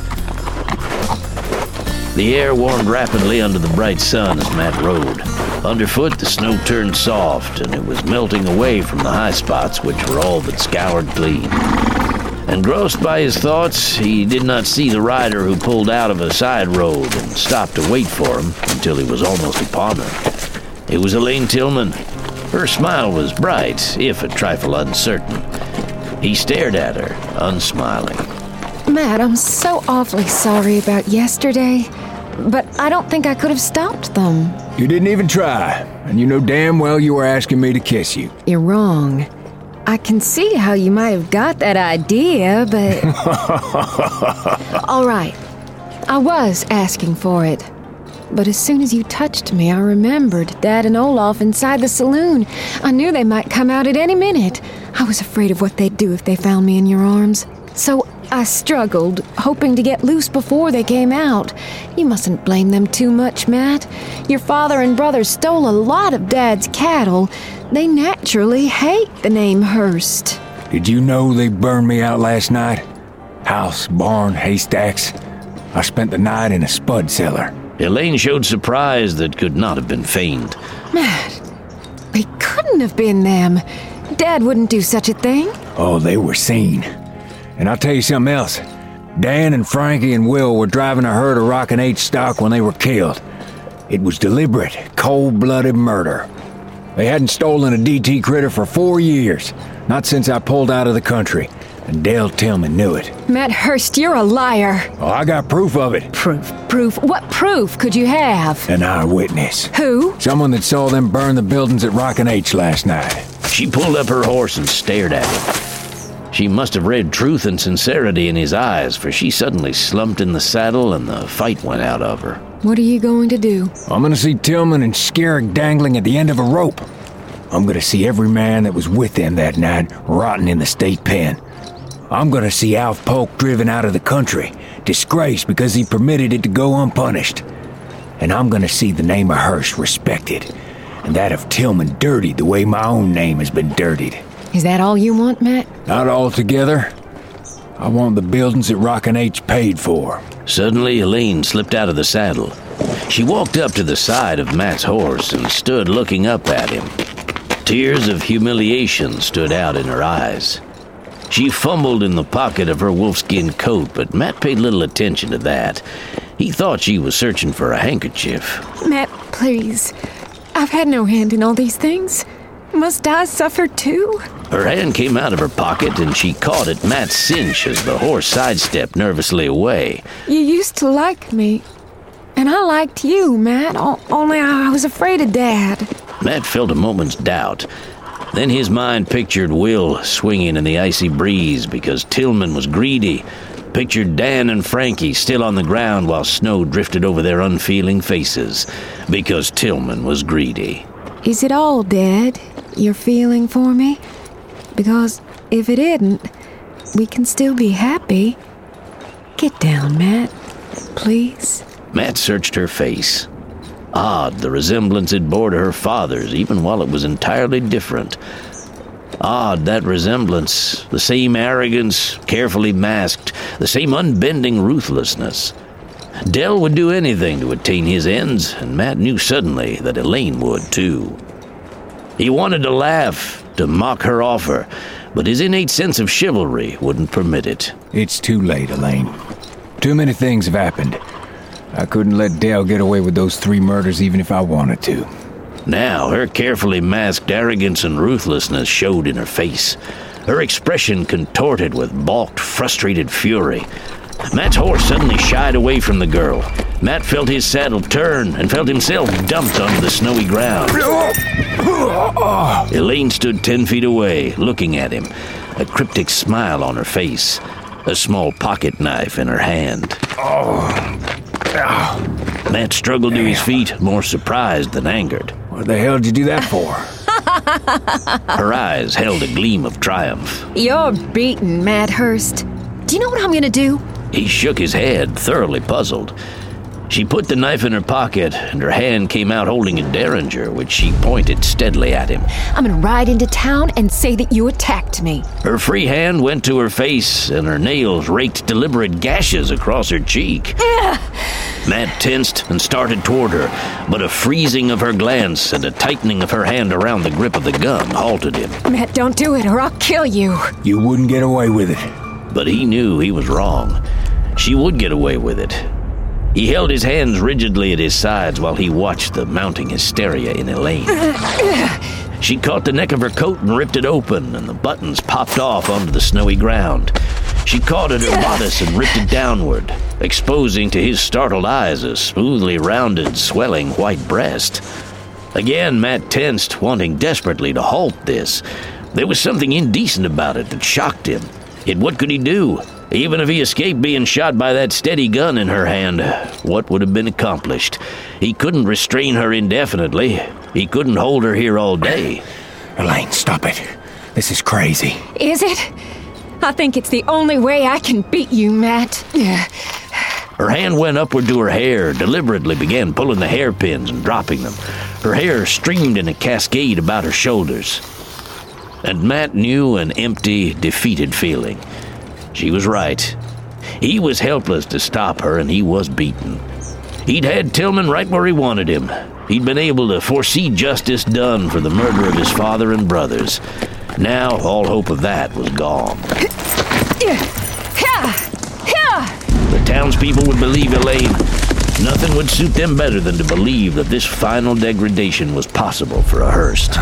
The air warmed rapidly under the bright sun as Matt rode. Underfoot, the snow turned soft, and it was melting away from the high spots, which were all but scoured clean. Engrossed by his thoughts, he did not see the rider who pulled out of a side road and stopped to wait for him until he was almost upon her. It was Elaine Tillman. Her smile was bright, if a trifle uncertain. He stared at her, unsmiling. Matt, I'm so awfully sorry about yesterday, but I don't think I could have stopped them. You didn't even try, and you know damn well you were asking me to kiss you. You're wrong. I can see how you might have got that idea, but... All right. I was asking for it. But as soon as you touched me, I remembered Dad and Olaf inside the saloon. I knew they might come out at any minute. I was afraid of what they'd do if they found me in your arms. So I struggled, hoping to get loose before they came out. You mustn't blame them too much, Matt. Your father and brother stole a lot of Dad's cattle. They naturally hate the name Hearst. Did you know they burned me out last night? House, barn, haystacks. I spent the night in a spud cellar. Elaine showed surprise that could not have been feigned. Matt, they couldn't have been them. Dad wouldn't do such a thing. Oh, they were seen. And I'll tell you something else. Dan and Frankie and Will were driving a herd of Rockin' H stock when they were killed. It was deliberate, cold-blooded murder. They hadn't stolen a D T critter for four years, not since I pulled out of the country. And Dale Tillman knew it. Matt Hearst, you're a liar. Oh, I got proof of it. Proof? Proof? What proof could you have? An eyewitness. Who? Someone that saw them burn the buildings at Rockin' H last night. She pulled up her horse and stared at him. She must have read truth and sincerity in his eyes, for she suddenly slumped in the saddle and the fight went out of her. What are you going to do? I'm gonna see Tillman and Skerrick dangling at the end of a rope. I'm gonna see every man that was with them that night rotting in the state pen. I'm gonna see Alf Polk driven out of the country, disgraced because he permitted it to go unpunished. And I'm gonna see the name of Hearst respected, and that of Tillman dirtied the way my own name has been dirtied. Is that all you want, Matt? Not altogether. I want the buildings at Rockin' H paid for. Suddenly, Elaine slipped out of the saddle. She walked up to the side of Matt's horse and stood looking up at him. Tears of humiliation stood out in her eyes. She fumbled in the pocket of her wolfskin coat, but Matt paid little attention to that. He thought she was searching for a handkerchief. Matt, please. I've had no hand in all these things. Must I suffer too? Her hand came out of her pocket and she caught at Matt's cinch as the horse sidestepped nervously away. You used to like me. And I liked you, Matt, o- only I was afraid of Dad. Matt felt a moment's doubt. Then his mind pictured Will swinging in the icy breeze because Tillman was greedy. Pictured Dan and Frankie still on the ground while snow drifted over their unfeeling faces because Tillman was greedy. Is it all dead, you're feeling for me? Because if it isn't, we can still be happy. Get down, Matt, please. Matt searched her face. Odd, the resemblance it bore to her father's, even while it was entirely different. Odd, that resemblance, the same arrogance, carefully masked, the same unbending ruthlessness. Dell would do anything to attain his ends, and Matt knew suddenly that Elaine would, too. He wanted to laugh, to mock her offer, but his innate sense of chivalry wouldn't permit it. It's too late, Elaine. Too many things have happened. I couldn't let Dale get away with those three murders even if I wanted to. Now, her carefully masked arrogance and ruthlessness showed in her face. Her expression contorted with balked, frustrated fury. Matt's horse suddenly shied away from the girl. Matt felt his saddle turn and felt himself dumped onto the snowy ground. Elaine stood ten feet away, looking at him, a cryptic smile on her face, a small pocket knife in her hand. Matt struggled to his feet, more surprised than angered. What the hell did you do that for? Her eyes held a gleam of triumph. You're beaten, Matt Hearst. Do you know what I'm gonna do? He shook his head, thoroughly puzzled. She put the knife in her pocket, and her hand came out holding a derringer, which she pointed steadily at him. I'm gonna ride into town and say that you attacked me. Her free hand went to her face, and her nails raked deliberate gashes across her cheek. Matt tensed and started toward her, but a freezing of her glance and a tightening of her hand around the grip of the gun halted him. Matt, don't do it or I'll kill you. You wouldn't get away with it. But he knew he was wrong. She would get away with it. He held his hands rigidly at his sides while he watched the mounting hysteria in Elaine. She caught the neck of her coat and ripped it open, and the buttons popped off onto the snowy ground. She caught at her bodice and ripped it downward, exposing to his startled eyes a smoothly rounded, swelling white breast. Again, Matt tensed, wanting desperately to halt this. There was something indecent about it that shocked him. Yet what could he do? Even if he escaped being shot by that steady gun in her hand, what would have been accomplished? He couldn't restrain her indefinitely. He couldn't hold her here all day. Elaine, stop it. This is crazy. Is it? I think it's the only way I can beat you, Matt. Her hand went upward to her hair, deliberately began pulling the hairpins and dropping them. Her hair streamed in a cascade about her shoulders. And Matt knew an empty, defeated feeling. She was right. He was helpless to stop her, and he was beaten. He'd had Tillman right where he wanted him. He'd been able to foresee justice done for the murder of his father and brothers. Now, all hope of that was gone. The townspeople would believe Elaine. Nothing would suit them better than to believe that this final degradation was possible for a Hearst.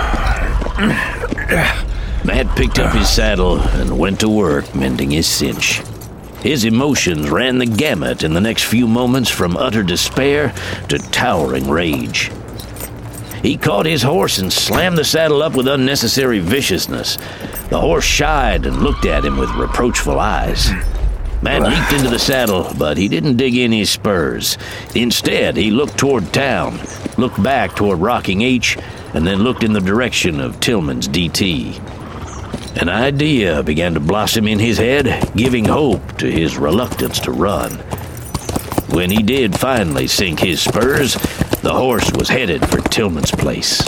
Matt picked up his saddle and went to work mending his cinch. His emotions ran the gamut in the next few moments, from utter despair to towering rage. He caught his horse and slammed the saddle up with unnecessary viciousness. The horse shied and looked at him with reproachful eyes. Matt leaped into the saddle, but he didn't dig in his spurs. Instead, he looked toward town, looked back toward Rocking H, and then looked in the direction of Tillman's D T. An idea began to blossom in his head, giving hope to his reluctance to run. When he did finally sink his spurs, the horse was headed for Tillman's place.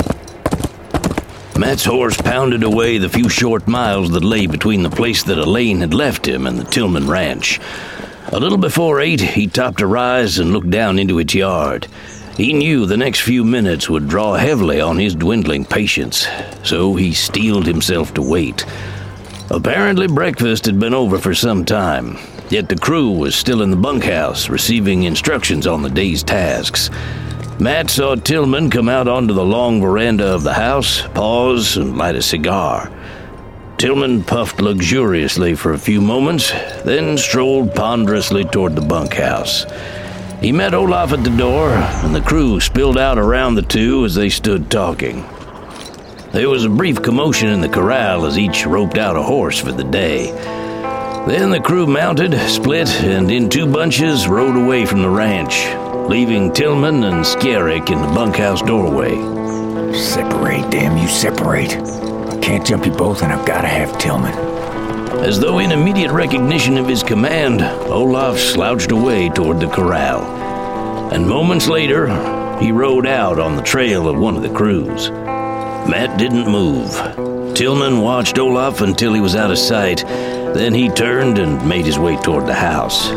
Matt's horse pounded away the few short miles that lay between the place that Elaine had left him and the Tillman ranch. A little before eight, he topped a rise and looked down into its yard. He knew the next few minutes would draw heavily on his dwindling patience, so he steeled himself to wait. Apparently breakfast had been over for some time, yet the crew was still in the bunkhouse, receiving instructions on the day's tasks. Matt saw Tillman come out onto the long veranda of the house, pause, and light a cigar. Tillman puffed luxuriously for a few moments, then strolled ponderously toward the bunkhouse. He met Olaf at the door, and the crew spilled out around the two as they stood talking. There was a brief commotion in the corral as each roped out a horse for the day. Then the crew mounted, split, and in two bunches rode away from the ranch, leaving Tillman and Skerrick in the bunkhouse doorway. Separate, damn you, separate. I can't jump you both, and I've got to have Tillman. As though in immediate recognition of his command, Olaf slouched away toward the corral. And moments later, he rode out on the trail of one of the crews. Matt didn't move. Tillman watched Olaf until he was out of sight. Then he turned and made his way toward the house.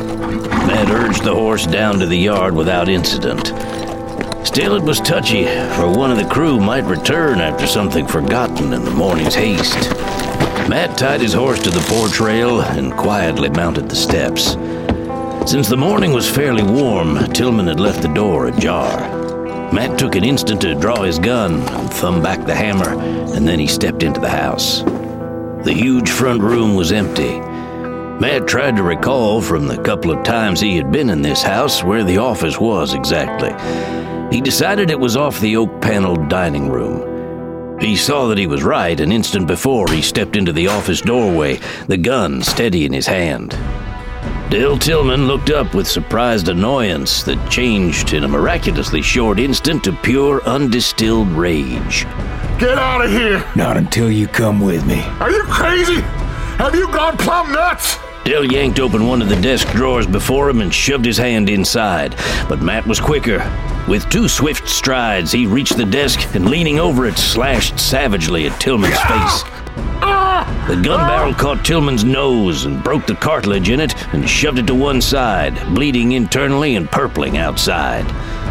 Matt urged the horse down to the yard without incident. Still, it was touchy, for one of the crew might return after something forgotten in the morning's haste. Matt tied his horse to the porch rail and quietly mounted the steps. Since the morning was fairly warm, Tillman had left the door ajar. Matt took an instant to draw his gun and thumb back the hammer, and then he stepped into the house. The huge front room was empty. Matt tried to recall from the couple of times he had been in this house where the office was exactly. He decided it was off the oak-paneled dining room. He saw that he was right an instant before he stepped into the office doorway, the gun steady in his hand. Dale Tillman looked up with surprised annoyance that changed in a miraculously short instant to pure, undistilled rage. Get out of here! Not until you come with me. Are you crazy? Have you gone plumb nuts? Dale yanked open one of the desk drawers before him and shoved his hand inside, but Matt was quicker. With two swift strides, he reached the desk and, leaning over it, slashed savagely at Tillman's face. The gun barrel caught Tillman's nose and broke the cartilage in it and shoved it to one side, bleeding internally and purpling outside.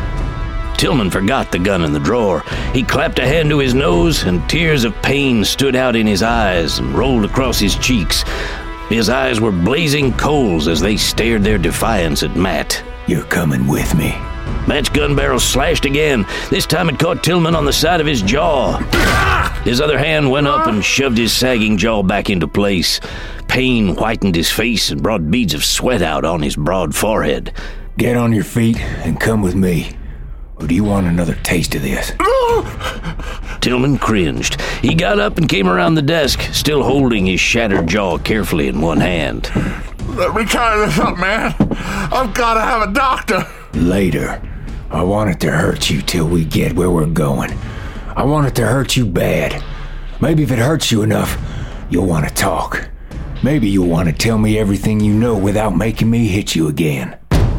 Tillman forgot the gun in the drawer. He clapped a hand to his nose, and tears of pain stood out in his eyes and rolled across his cheeks. His eyes were blazing coals as they stared their defiance at Matt. You're coming with me. Matt's gun barrel slashed again. This time it caught Tillman on the side of his jaw. His other hand went up and shoved his sagging jaw back into place. Pain whitened his face and brought beads of sweat out on his broad forehead. Get on your feet and come with me. Or do you want another taste of this? Tillman cringed. He got up and came around the desk, still holding his shattered jaw carefully in one hand. Let me try this up, man. I've got to have a doctor. Later. I want it to hurt you till we get where we're going. I want it to hurt you bad. Maybe if it hurts you enough, you'll want to talk. Maybe you'll want to tell me everything you know without making me hit you again.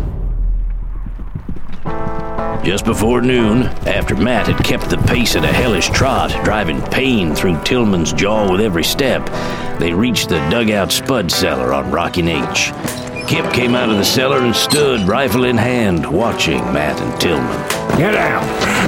Just before noon, after Matt had kept the pace at a hellish trot, driving pain through Tillman's jaw with every step, they reached the dugout spud cellar on Rockin' H. Kip came out of the cellar and stood, rifle in hand, watching Matt and Tillman. Get down!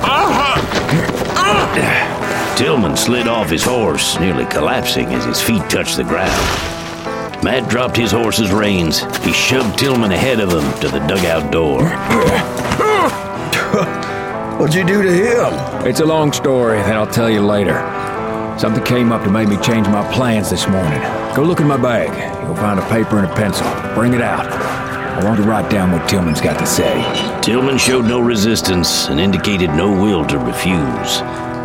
Tillman slid off his horse, nearly collapsing as his feet touched the ground. Matt dropped his horse's reins. He shoved Tillman ahead of him to the dugout door. What'd you do to him? It's a long story that I'll tell you later. Something came up to make me change my plans this morning. Go look in my bag. You'll find a paper and a pencil. Bring it out. I want to write down what Tillman's got to say. Tillman showed no resistance and indicated no will to refuse.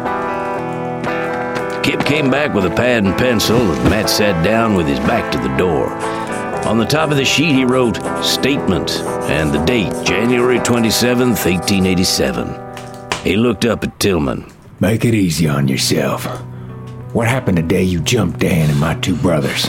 Kip came back with a pad and pencil, and Matt sat down with his back to the door. On the top of the sheet he wrote, Statement, and the date, January twenty-seventh, eighteen eighty-seven. He looked up at Tillman. Make it easy on yourself. What happened the day you jumped Dan and my two brothers?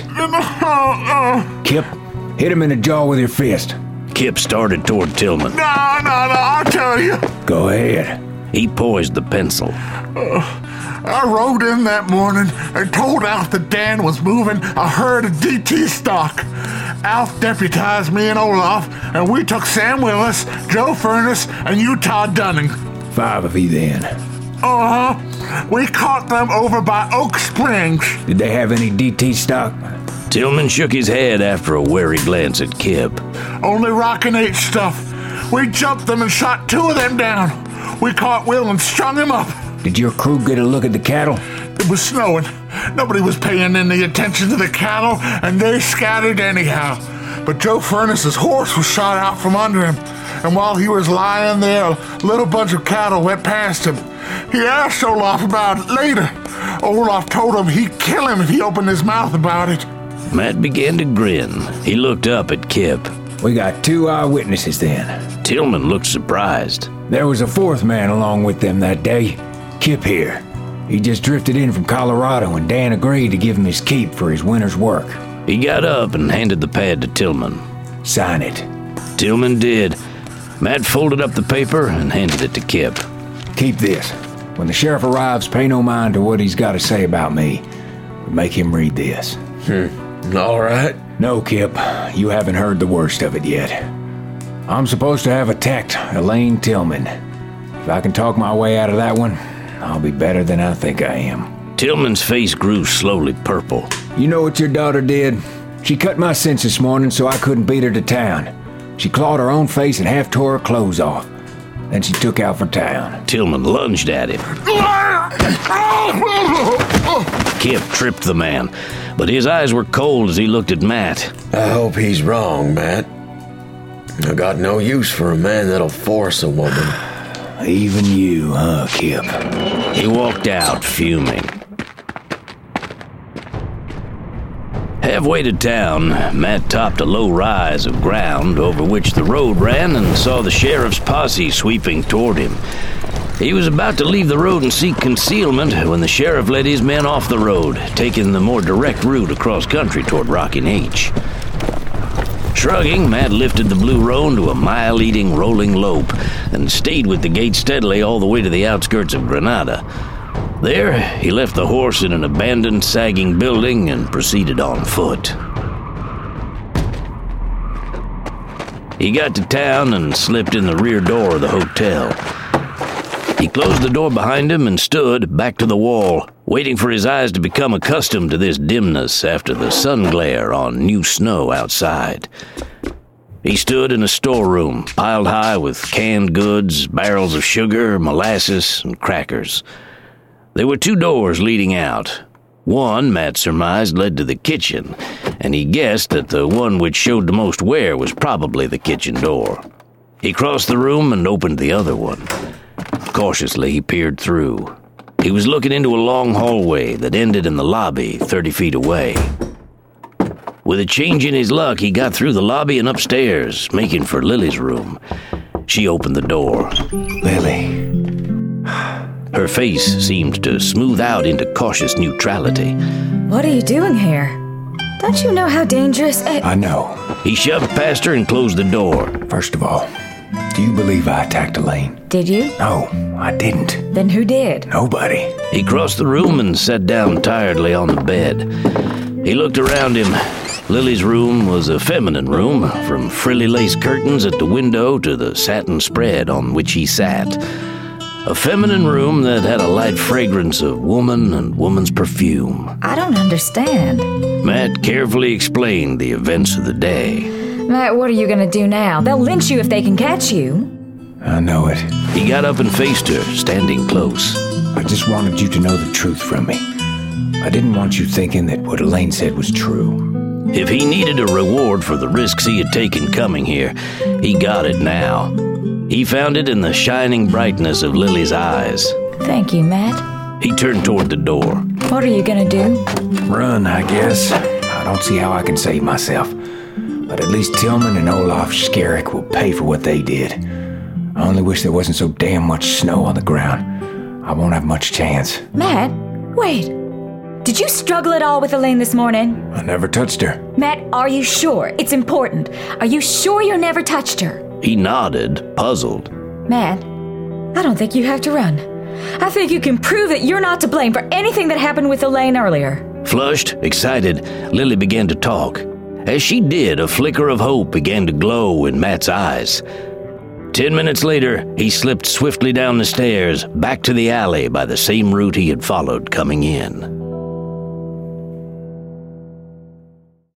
Kip, hit him in the jaw with your fist. Kip started toward Tillman. No, no, no, I'll tell you. Go ahead. He poised the pencil. Uh, I rode in that morning and told Alf that Dan was moving a herd of D T stock. Alf deputized me and Olaf, and we took Sam Willis, Joe Furnace, and Utah Dunning. Five of you then. Uh-huh. We caught them over by Oak Springs. Did they have any D T stock? Tillman shook his head after a wary glance at Kip. Only Rockin' H stuff. We jumped them and shot two of them down. We caught Will and strung him up. Did your crew get a look at the cattle? It was snowing. Nobody was paying any attention to the cattle, and they scattered anyhow. But Joe Furnace's horse was shot out from under him, and while he was lying there, a little bunch of cattle went past him. He asked Olaf about it later. Olaf told him he'd kill him if he opened his mouth about it. Matt began to grin. He looked up at Kip. We got two eyewitnesses then. Tillman looked surprised. There was a fourth man along with them that day. Kip here. He just drifted in from Colorado and Dan agreed to give him his keep for his winter's work. He got up and handed the pad to Tillman. Sign it. Tillman did. Matt folded up the paper and handed it to Kip. Keep this. When the sheriff arrives, pay no mind to what he's got to say about me. Make him read this. Hmm. All right. No, Kip. You haven't heard the worst of it yet. I'm supposed to have attacked Elaine Tillman. If I can talk my way out of that one, I'll be better than I think I am. Tillman's face grew slowly purple. You know what your daughter did? She cut my cinch this morning so I couldn't beat her to town. She clawed her own face and half tore her clothes off. Then she took out for town. Tillman lunged at him. Kip tripped the man, but his eyes were cold as he looked at Matt. I hope he's wrong, Matt. I got no use for a man that'll force a woman. Even you, huh, Kip? He walked out, fuming. Halfway to town, Matt topped a low rise of ground over which the road ran and saw the sheriff's posse sweeping toward him. He was about to leave the road and seek concealment when the sheriff led his men off the road, taking the more direct route across country toward Rockin' H. Shrugging, Matt lifted the blue roan to a mile-eating rolling lope and stayed with the gait steadily all the way to the outskirts of Granada. There, he left the horse in an abandoned, sagging building and proceeded on foot. He got to town and slipped in the rear door of the hotel. He closed the door behind him and stood, back to the wall, waiting for his eyes to become accustomed to this dimness after the sun glare on new snow outside. He stood in a storeroom, piled high with canned goods, barrels of sugar, molasses, and crackers. There were two doors leading out. One, Matt surmised, led to the kitchen, and he guessed that the one which showed the most wear was probably the kitchen door. He crossed the room and opened the other one. Cautiously, he peered through. He was looking into a long hallway that ended in the lobby thirty feet away. With a change in his luck, he got through the lobby and upstairs, making for Lily's room. She opened the door. Lily. Her face seemed to smooth out into cautious neutrality. What are you doing here? Don't you know how dangerous it... I know. He shoved past her and closed the door. First of all, do you believe I attacked Elaine? Did you? No, I didn't. Then who did? Nobody. He crossed the room and sat down tiredly on the bed. He looked around him. Lily's room was a feminine room, from frilly lace curtains at the window to the satin spread on which he sat. A feminine room that had a light fragrance of woman and woman's perfume. I don't understand. Matt carefully explained the events of the day. Matt, what are you gonna do now? They'll lynch you if they can catch you. I know it. He got up and faced her, standing close. I just wanted you to know the truth from me. I didn't want you thinking that what Elaine said was true. If he needed a reward for the risks he had taken coming here, he got it now. He found it in the shining brightness of Lily's eyes. Thank you, Matt. He turned toward the door. What are you gonna do? Run, I guess. I don't see how I can save myself. But at least Tillman and Olaf Skerrick will pay for what they did. I only wish there wasn't so damn much snow on the ground. I won't have much chance. Matt, wait. Did you struggle at all with Elaine this morning? I never touched her. Matt, are you sure? It's important. Are you sure you never touched her? He nodded, puzzled. Matt, I don't think you have to run. I think you can prove that you're not to blame for anything that happened with Elaine earlier. Flushed, excited, Lily began to talk. As she did, a flicker of hope began to glow in Matt's eyes. Ten minutes later, he slipped swiftly down the stairs, back to the alley by the same route he had followed coming in.